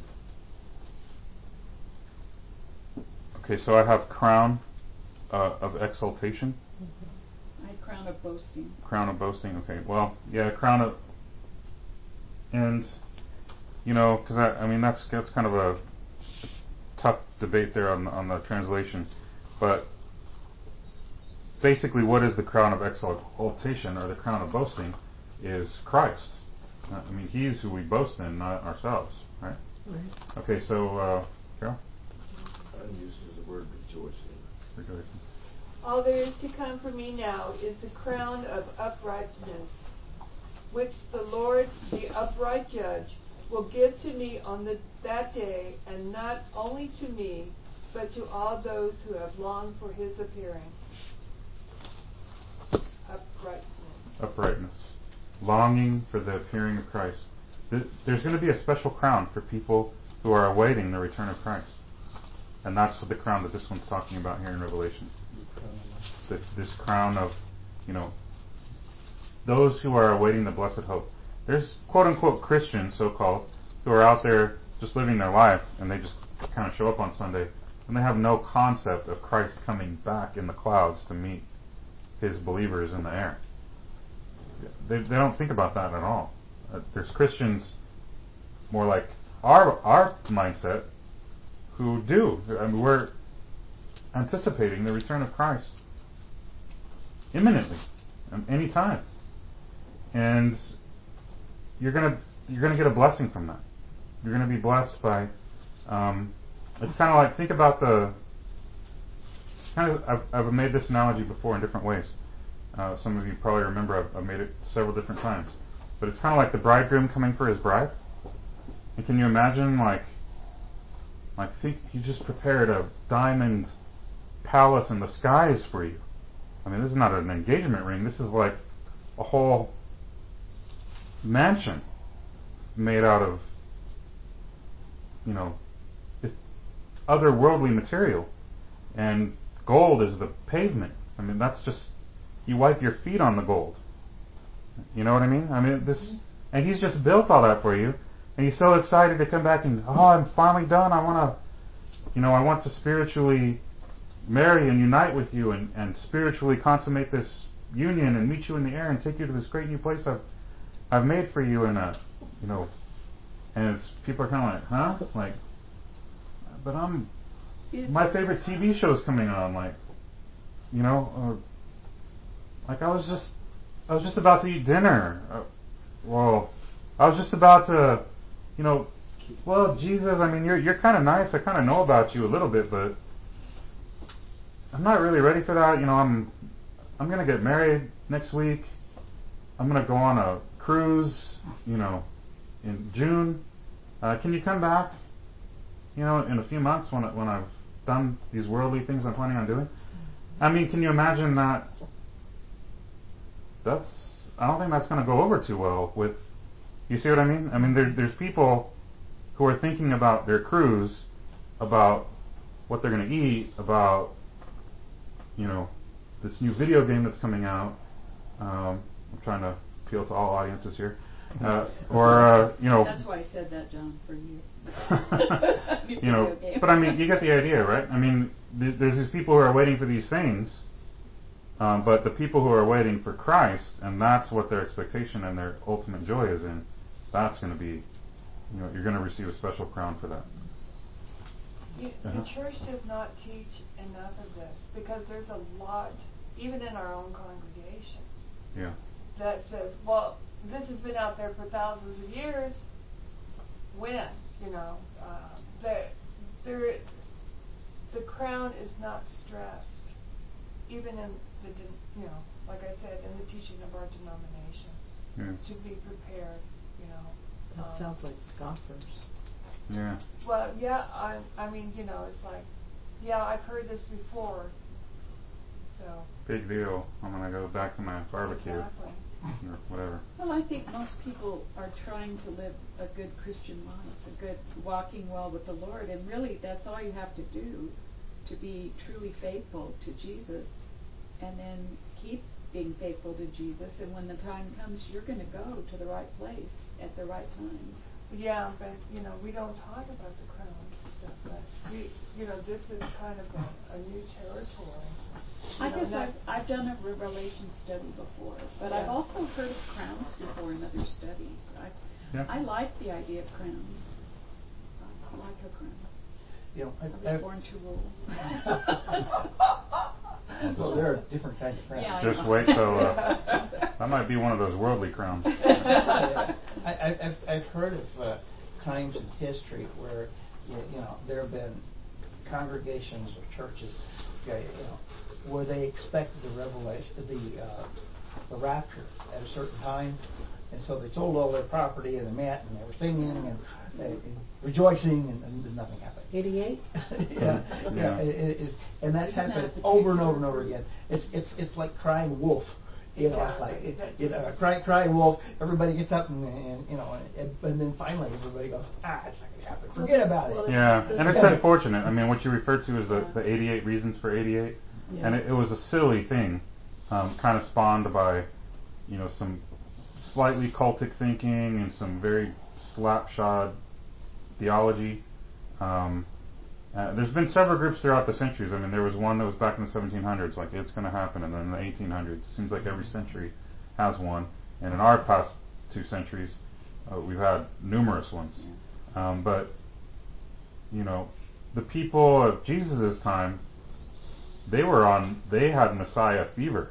okay, so I have crown uh, of exaltation. I had crown of boasting. Crown of boasting. Okay, well, yeah, crown of. And, you know, because I, I mean that's that's kind of a tough debate there on on the translation, but basically, what is the crown of exaltation or the crown of boasting? Is Christ. Uh, I mean, He's who we boast in, not ourselves, right? Right. Okay, so uh, Carol. I'm using the word rejoicing. Rejoicing. All there is to come for me now is the crown of uprightness, which the Lord, the upright judge, will give to me on the, that day, and not only to me, but to all those who have longed for His appearing. Uprightness. Uprightness. Longing for the appearing of Christ. There's going to be a special crown for people who are awaiting the return of Christ. And that's the crown that this one's talking about here in Revelation. This, this crown of, you know, those who are awaiting the blessed hope. There's quote-unquote Christians, so-called, who are out there just living their life, and they just kind of show up on Sunday, and they have no concept of Christ coming back in the clouds to meet his believers in the air. They, they don't think about that at all. Uh, there's Christians more like our our mindset who do. I mean, we're anticipating the return of Christ imminently, any time, and you're gonna you're gonna get a blessing from that. You're gonna be blessed by. Um, it's kind of like, think about the. Kind of, I've, I've made this analogy before in different ways. Uh, some of you probably remember I've, I've made it several different times. But it's kind of like the bridegroom coming for his bride. And can you imagine, like, like think he just prepared a diamond palace in the skies for you. I mean, this is not an engagement ring. This is like a whole mansion made out of, you know, otherworldly material. And gold is the pavement. I mean, that's just, you wipe your feet on the gold. You know what I mean? I mean, this, and he's just built all that for you, and he's so excited to come back and, oh, I'm finally done. I want to, you know, I want to spiritually marry and unite with you, and, and spiritually consummate this union and meet you in the air and take you to this great new place I've, I've made for you. And, uh, you know, and it's, people are kind of like, huh? Like, but I'm, my favorite T V show's coming on, like, you know, uh, like I was just, I was just about to eat dinner. Uh, well, I was just about to, you know, well, Jesus, I mean, you're you're kind of nice. I kind of know about you a little bit, but I'm not really ready for that. You know, I'm I'm gonna get married next week. I'm gonna go on a cruise, you know, in June. Uh, can you come back, you know, in a few months when when I've done these worldly things I'm planning on doing? I mean, can you imagine that? That's, I don't think that's going to go over too well with, you see what I mean? I mean, there, there's people who are thinking about their cruise, about what they're going to eat, about, you know, this new video game that's coming out. Um, I'm trying to appeal to all audiences here. Uh, or, uh, you know. That's why I said that, John, for you. You know, but I mean, you get the idea, right? I mean, th- there's these people who are waiting for these things, um, but the people who are waiting for Christ, and that's what their expectation and their ultimate joy is in, that's going to be, you know, you're going to receive a special crown for that. You, Uh-huh. The church does not teach enough of this, because there's a lot, even in our own congregation, Yeah. that says, well, this has been out there for thousands of years. When, you know, uh, the, there, the crown is not stressed, even in the, you know, like I said, in the teaching of our denomination, Yeah. to be prepared, you know. That um, sounds like scoffers. Yeah. Well, yeah, I, I mean, you know, it's like, yeah, I've heard this before, so. Big deal. I'm going to go back to my barbecue. Exactly. Or whatever. Well, I think most people are trying to live a good Christian life, a good walking well with the Lord, and really that's all you have to do to be truly faithful to Jesus, and then keep being faithful to Jesus, and when the time comes, you're going to go to the right place at the right time. Yeah, but, you know, we don't talk about the crown stuff, but we, you know, this is kind of a, a new territory. I You know, guess not- I've, I've done a revelation study before, but Yeah. I've also heard of crowns before in other studies. I, Yeah. I like the idea of crowns. I like a crown. You know, I I, was born to rule. well, there are different kinds of crowns. Yeah, I Just know. wait till, uh, that might be one of those worldly crowns. I, I, I've, I've heard of uh, times in history where, you, you know, there have been congregations or churches, okay, you know, where they expected the revelation, the uh, the rapture at a certain time, and so they sold all their property and they met and they were singing and, uh, and rejoicing, and, and nothing happened. eighty-eight? yeah, Yeah. yeah, it, it is, and that's Isn't that happened a over and over and over particular again. It's it's it's like crying wolf. You know, it's like, Exactly. it, you know, cry, cry wolf. Everybody gets up and, and you know, and, and then finally everybody goes, ah, it's not going to happen. Forget about it. Yeah, and it's unfortunate. I mean, what you referred to as the, the eighty-eight reasons for eighty-eight, Yeah. and it, it was a silly thing, um, kind of spawned by you know, some slightly cultic thinking and some very slapshod theology. Um, uh, there's been several groups throughout the centuries. I mean, there was one that was back in the seventeen hundreds, like it's going to happen, and then in the eighteen hundreds. Seems like every century has one. And in our past two centuries, uh, we've had numerous ones. Um, but, you know, the people of Jesus' time, they were on, they had Messiah fever.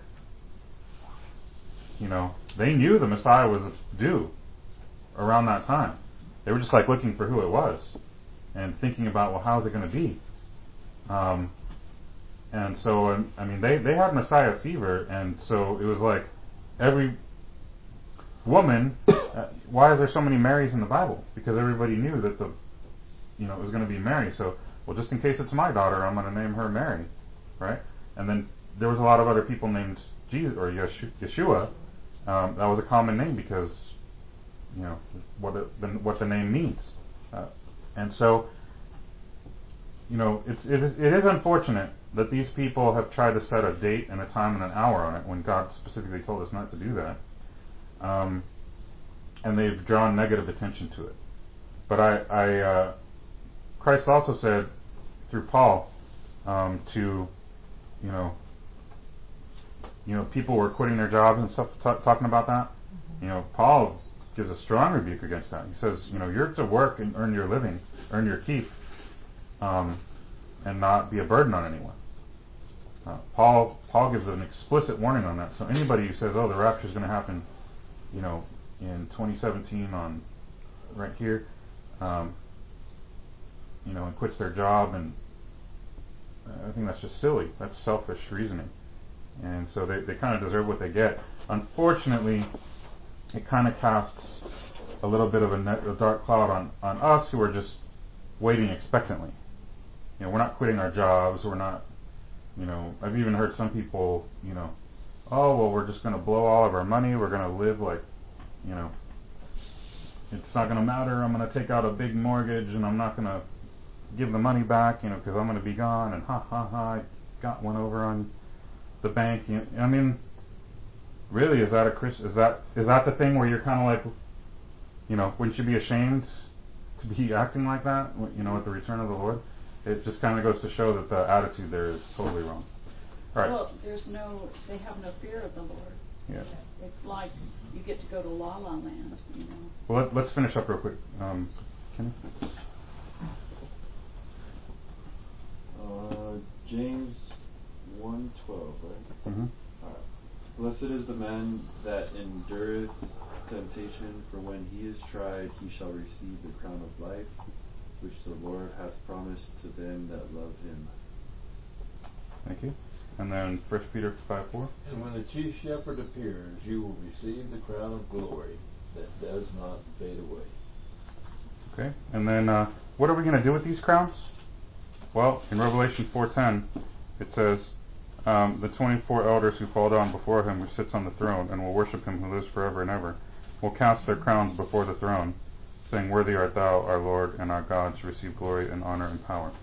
You know, they knew the Messiah was due around that time. They were just like looking for who it was and thinking about, well, how's it going to be? Um, and so, I mean, they, they had Messiah fever, and so it was like every woman, uh, why is there so many Marys in the Bible? Because everybody knew that the, you know, it was going to be Mary. So, well, just in case it's my daughter, I'm going to name her Mary, right? And then there was a lot of other people named Jesus or Yeshua. Um, that was a common name because, you know, what it, the, what the name means. Uh, and so, you know, it's, it is, it is unfortunate that these people have tried to set a date and a time and an hour on it when God specifically told us not to do that. Um, and they've drawn negative attention to it. But I, I uh, Christ also said through Paul um, to, you know, you know, people were quitting their jobs and stuff, t- talking about that. Mm-hmm. You know, Paul gives a strong rebuke against that. He says, you know, you're to work and earn your living, earn your keep, um, and not be a burden on anyone. Uh, Paul Paul gives an explicit warning on that. So anybody who says, oh, the rapture is going to happen, you know, in twenty seventeen on right here, um, you know, and quits their job, and I think that's just silly. That's selfish reasoning. And so they, they kind of deserve what they get. Unfortunately, it kind of casts a little bit of a, net, a dark cloud on, on us who are just waiting expectantly. You know, we're not quitting our jobs. We're not, you know, I've even heard some people, you know, oh, well, we're just going to blow all of our money. We're going to live like, you know, it's not going to matter. I'm going to take out a big mortgage and I'm not going to give the money back, you know, because I'm going to be gone. And ha, ha, ha, I got one over on the bank. You know, I mean, really, is that a Chris? Is that is that the thing where you're kind of like, you know, wouldn't you be ashamed to be acting like that? You know, at the return of the Lord, it just kind of goes to show that the attitude there is totally wrong. All right. Well, there's no, they have no fear of the Lord. Yeah. It's like you get to go to La La Land, you know. Well, let, let's finish up real quick. Um, Kenny? Uh, James one twelve, right? Mm-hmm. Alright. Blessed is the man that endureth temptation, for when he is tried, he shall receive the crown of life, which the Lord hath promised to them that love him. Thank you. And then First Peter five four. And when the chief shepherd appears, you will receive the crown of glory that does not fade away. Okay. And then uh, what are we going to do with these crowns? Well, in Revelation four ten, it says, um, the twenty-four elders who fall down before him who sits on the throne and will worship him who lives forever and ever will cast their crowns before the throne, saying, worthy art thou, our Lord and our God, to receive glory and honor and power.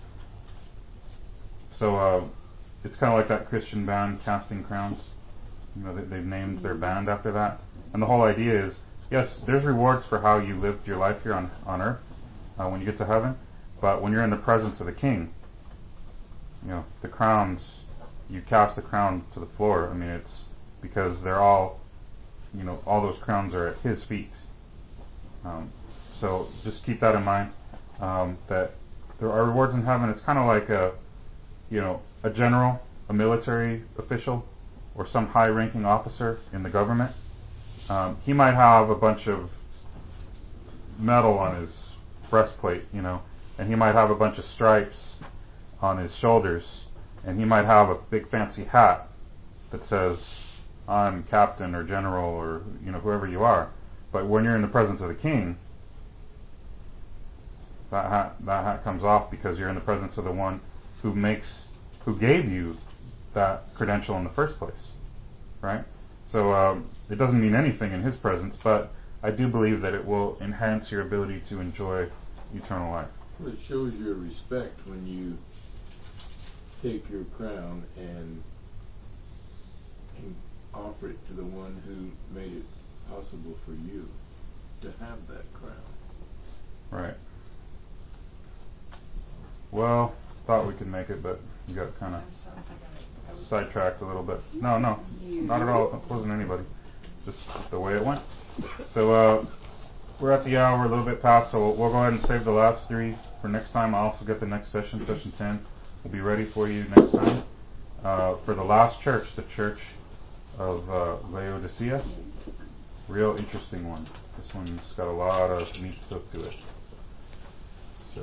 So uh, it's kind of like that Christian band, Casting Crowns. You know, they, they've named their band after that. And the whole idea is, yes, there's rewards for how you lived your life here on, on earth uh, when you get to heaven, but when you're in the presence of the King, you know, the crowns, you cast the crown to the floor. I mean, it's because they're all, you know, all those crowns are at his feet. Um, so just keep that in mind, um, that there are rewards in heaven. It's kind of like a, you know, a general, a military official, or some high-ranking officer in the government. Um, he might have a bunch of metal on his breastplate, you know, and he might have a bunch of stripes on his shoulders, and he might have a big fancy hat that says, I'm captain or general or, you know, whoever you are. But when you're in the presence of the King, that hat, that hat comes off because you're in the presence of the one who makes, who gave you that credential in the first place, right? So um, it doesn't mean anything in his presence, but I do believe that it will enhance your ability to enjoy eternal life. Well, it shows your respect when you take your crown and, and offer it to the one who made it possible for you to have that crown. Right. Well, thought we could make it, but we got kind of sidetracked a little bit. No, no, not at all. It wasn't anybody. Just the way it went. So uh, we're at the hour, a little bit past, so we'll, we'll go ahead and save the last three for next time. I'll also get the next session, session ten. We'll be ready for you next time. Uh, for the last church, the church of uh, Laodicea. Real interesting one. This one's got a lot of meat stuck to it. So,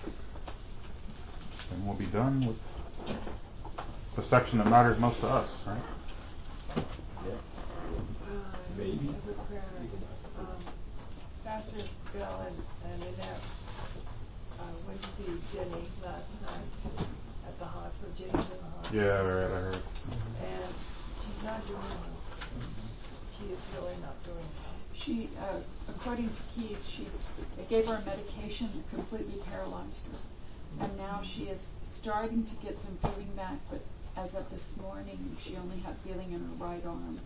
and we'll be done with the section that matters most to us, right? Yeah. Uh, Maybe. I have a prayer. Um, Pastor Bill and, and Annette uh, went to see Jenny last night at the hospital. Jenny's in the hospital. Yeah, right, I heard. And she's not doing well. She is really not doing well. She, uh, according to Keith, she they gave her a medication that completely paralyzed her, and now she is starting to get some feeling back. But as of this morning, she only had feeling in her right arm.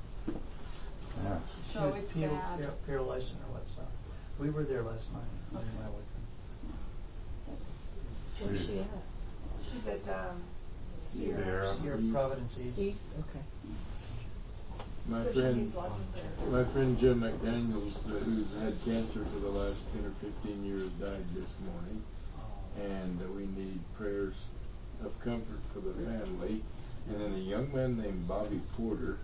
Yeah. So She it's par- bad. par- paralyzed in her left side. We were there last night. Okay. Anyway, with her. That's, Where's she at? She's at um, Sierra. Sierra. Sierra East. Providence East. East? Okay. My So she friend, needs lots of prayer. my friend Jim McDaniels, uh, who's had cancer for the last ten or fifteen years, died this morning, and uh, we need prayers of comfort for the family. And then a young man named Bobby Porter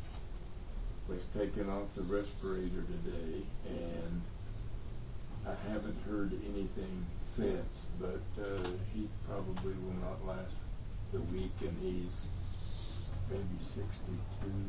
was taken off the respirator today, and I haven't heard anything since, but uh, he probably will not last the week, and he's maybe sixty-two.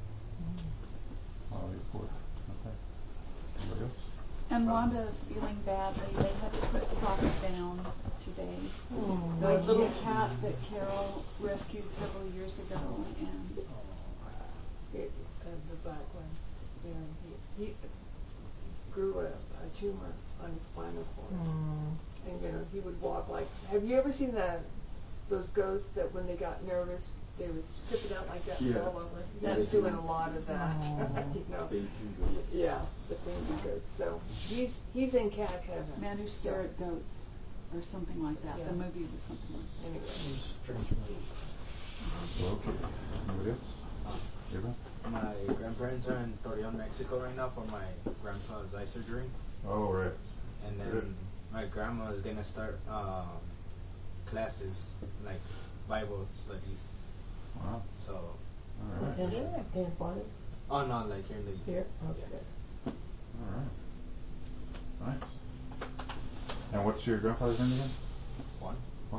Oh, report. Okay. Anybody else? and Wanda is feeling badly. They had to put socks down today. Oh, The little cat that Carol rescued several years ago, and It, uh, the black one. You know, he, he grew a, a tumor on his spinal cord. Mm. And you know, he would walk like. Have you ever seen that? Those goats that when they got nervous, they would strip it out like that and Yeah. fall over. He was doing a lot of that. Oh. you know. Fainting goats. Yeah, the fainting goats. So he's he's in cat heaven. Man Who Stared at Goats, or something like that. Yeah. The movie was something like that. Anyway. It was a strange movie. Okay. Anybody else? Eva? My grandparents are in Torreon, Mexico right now for my grandpa's eye surgery. Oh, right. And then Good. my grandma is gonna start um, classes, like Bible studies. Wow. So, All right. And in Juarez? oh no, like here in the Here? Okay. Yeah. All right. Nice. And what's your grandfather's name again? Juan Juan.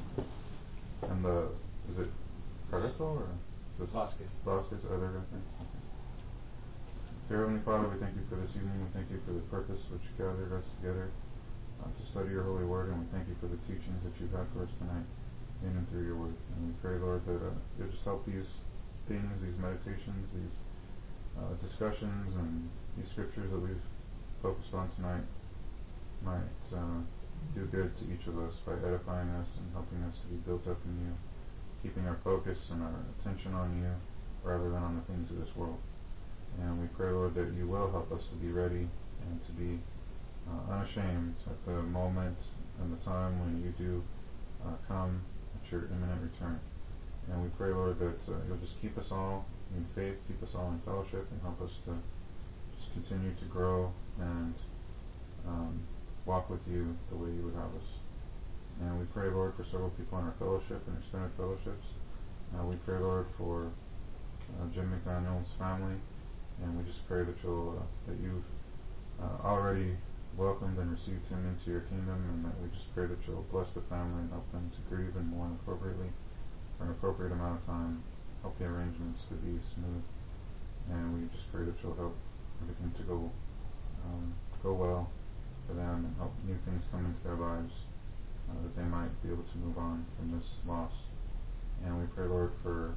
And the is it Carreto or just Vasquez. Vasquez? Other guy thing. Okay. Dear Heavenly Father, we thank you for this evening. We thank you for the purpose which gathered us together uh, to study your holy word, and we thank you for the teachings that you've had for us tonight in and through your word. And we pray, Lord, that uh, you'll just help these things, these meditations, these uh, discussions, and these scriptures that we've focused on tonight might uh, do good to each of us by edifying us and helping us to be built up in you, keeping our focus and our attention on you rather than on the things of this world. And we pray, Lord, that you will help us to be ready and to be uh, unashamed at the moment and the time when you do uh, come at your imminent return. And we pray, Lord, that uh, you'll just keep us all in faith, keep us all in fellowship, and help us to just continue to grow and um, walk with you the way you would have us. And we pray, Lord, for several people in our fellowship and extended fellowships. Uh, we pray, Lord, for uh, Jim McDaniel's family, and we just pray that you'll uh, that you've uh, already welcomed and received him into your kingdom, and that we just pray that you'll bless the family and help them to grieve and mourn appropriately for an appropriate amount of time, help the arrangements to be smooth, and we just pray that you'll help everything to go um, go well for them and help new things come into their lives, uh, that they might be able to move on from this loss. And we pray, Lord, for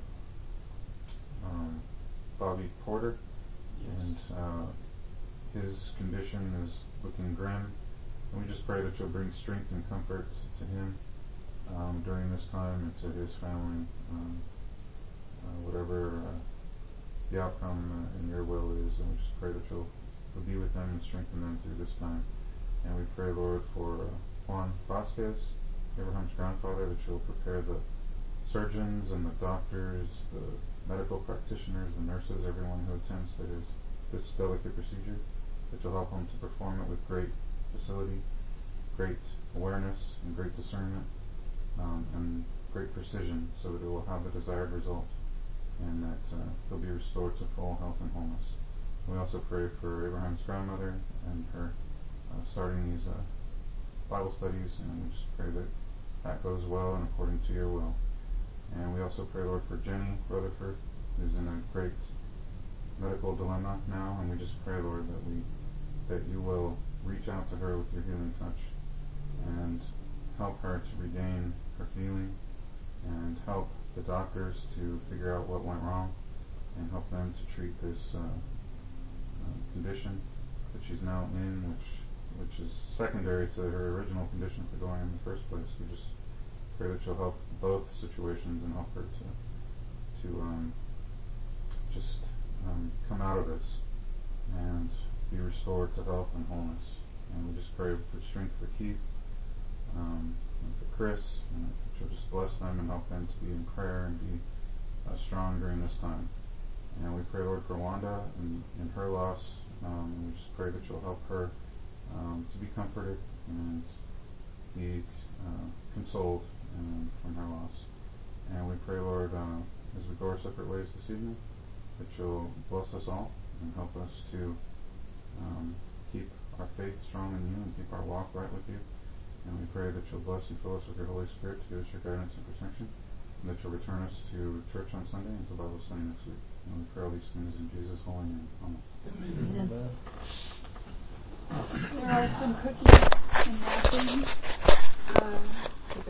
um, Bobby Porter, Yes. and uh, his condition is looking grim, and we just pray that you'll bring strength and comfort to him um, during this time and to his family, um, uh, whatever uh, the outcome uh, in your will is. And we just pray that you'll, you'll be with them and strengthen them through this time. And we pray, Lord, for uh, Juan Vasquez, Abraham's grandfather, that you'll prepare the surgeons and the doctors, the medical practitioners, the nurses, everyone who attends to his this delicate procedure, that you'll help him to perform it with great facility, great awareness, and great discernment, um, and great precision, so that it will have the desired result, and that uh, he'll be restored to full health and wholeness. We also pray for Abraham's grandmother and her uh, starting these uh, Bible studies, and we just pray that that goes well and according to your will. And we also pray, Lord, for Jenny Rutherford, who's in a great medical dilemma now, and we just pray, Lord, that we that you will reach out to her with your healing touch and help her to regain her feeling, and help the doctors to figure out what went wrong, and help them to treat this uh, uh, condition that she's now in, which which is secondary to her original condition for going in the first place. We just pray that you'll help both situations and help her to to um, just um, come out of this and be restored to health and wholeness. And we just pray for strength for Keith, um, and for Chris, and that you'll just bless them and help them to be in prayer and be uh, strong during this time. And we pray, Lord, for Wanda and, and her loss. Um, and we just pray that you'll help her um, to be comforted and be uh, consoled um, from her loss. And we pray, Lord, uh, as we go our separate ways this evening, that you'll bless us all and help us to um, keep our faith strong in you and keep our walk right with you. And we pray that you'll bless and fill us with your Holy Spirit to give us your guidance and protection, and that you'll return us to church on Sunday and to Bible study next week. And we pray all these things in Jesus' holy name. Amen. Amen. There are some cookies in wrapping. Uh,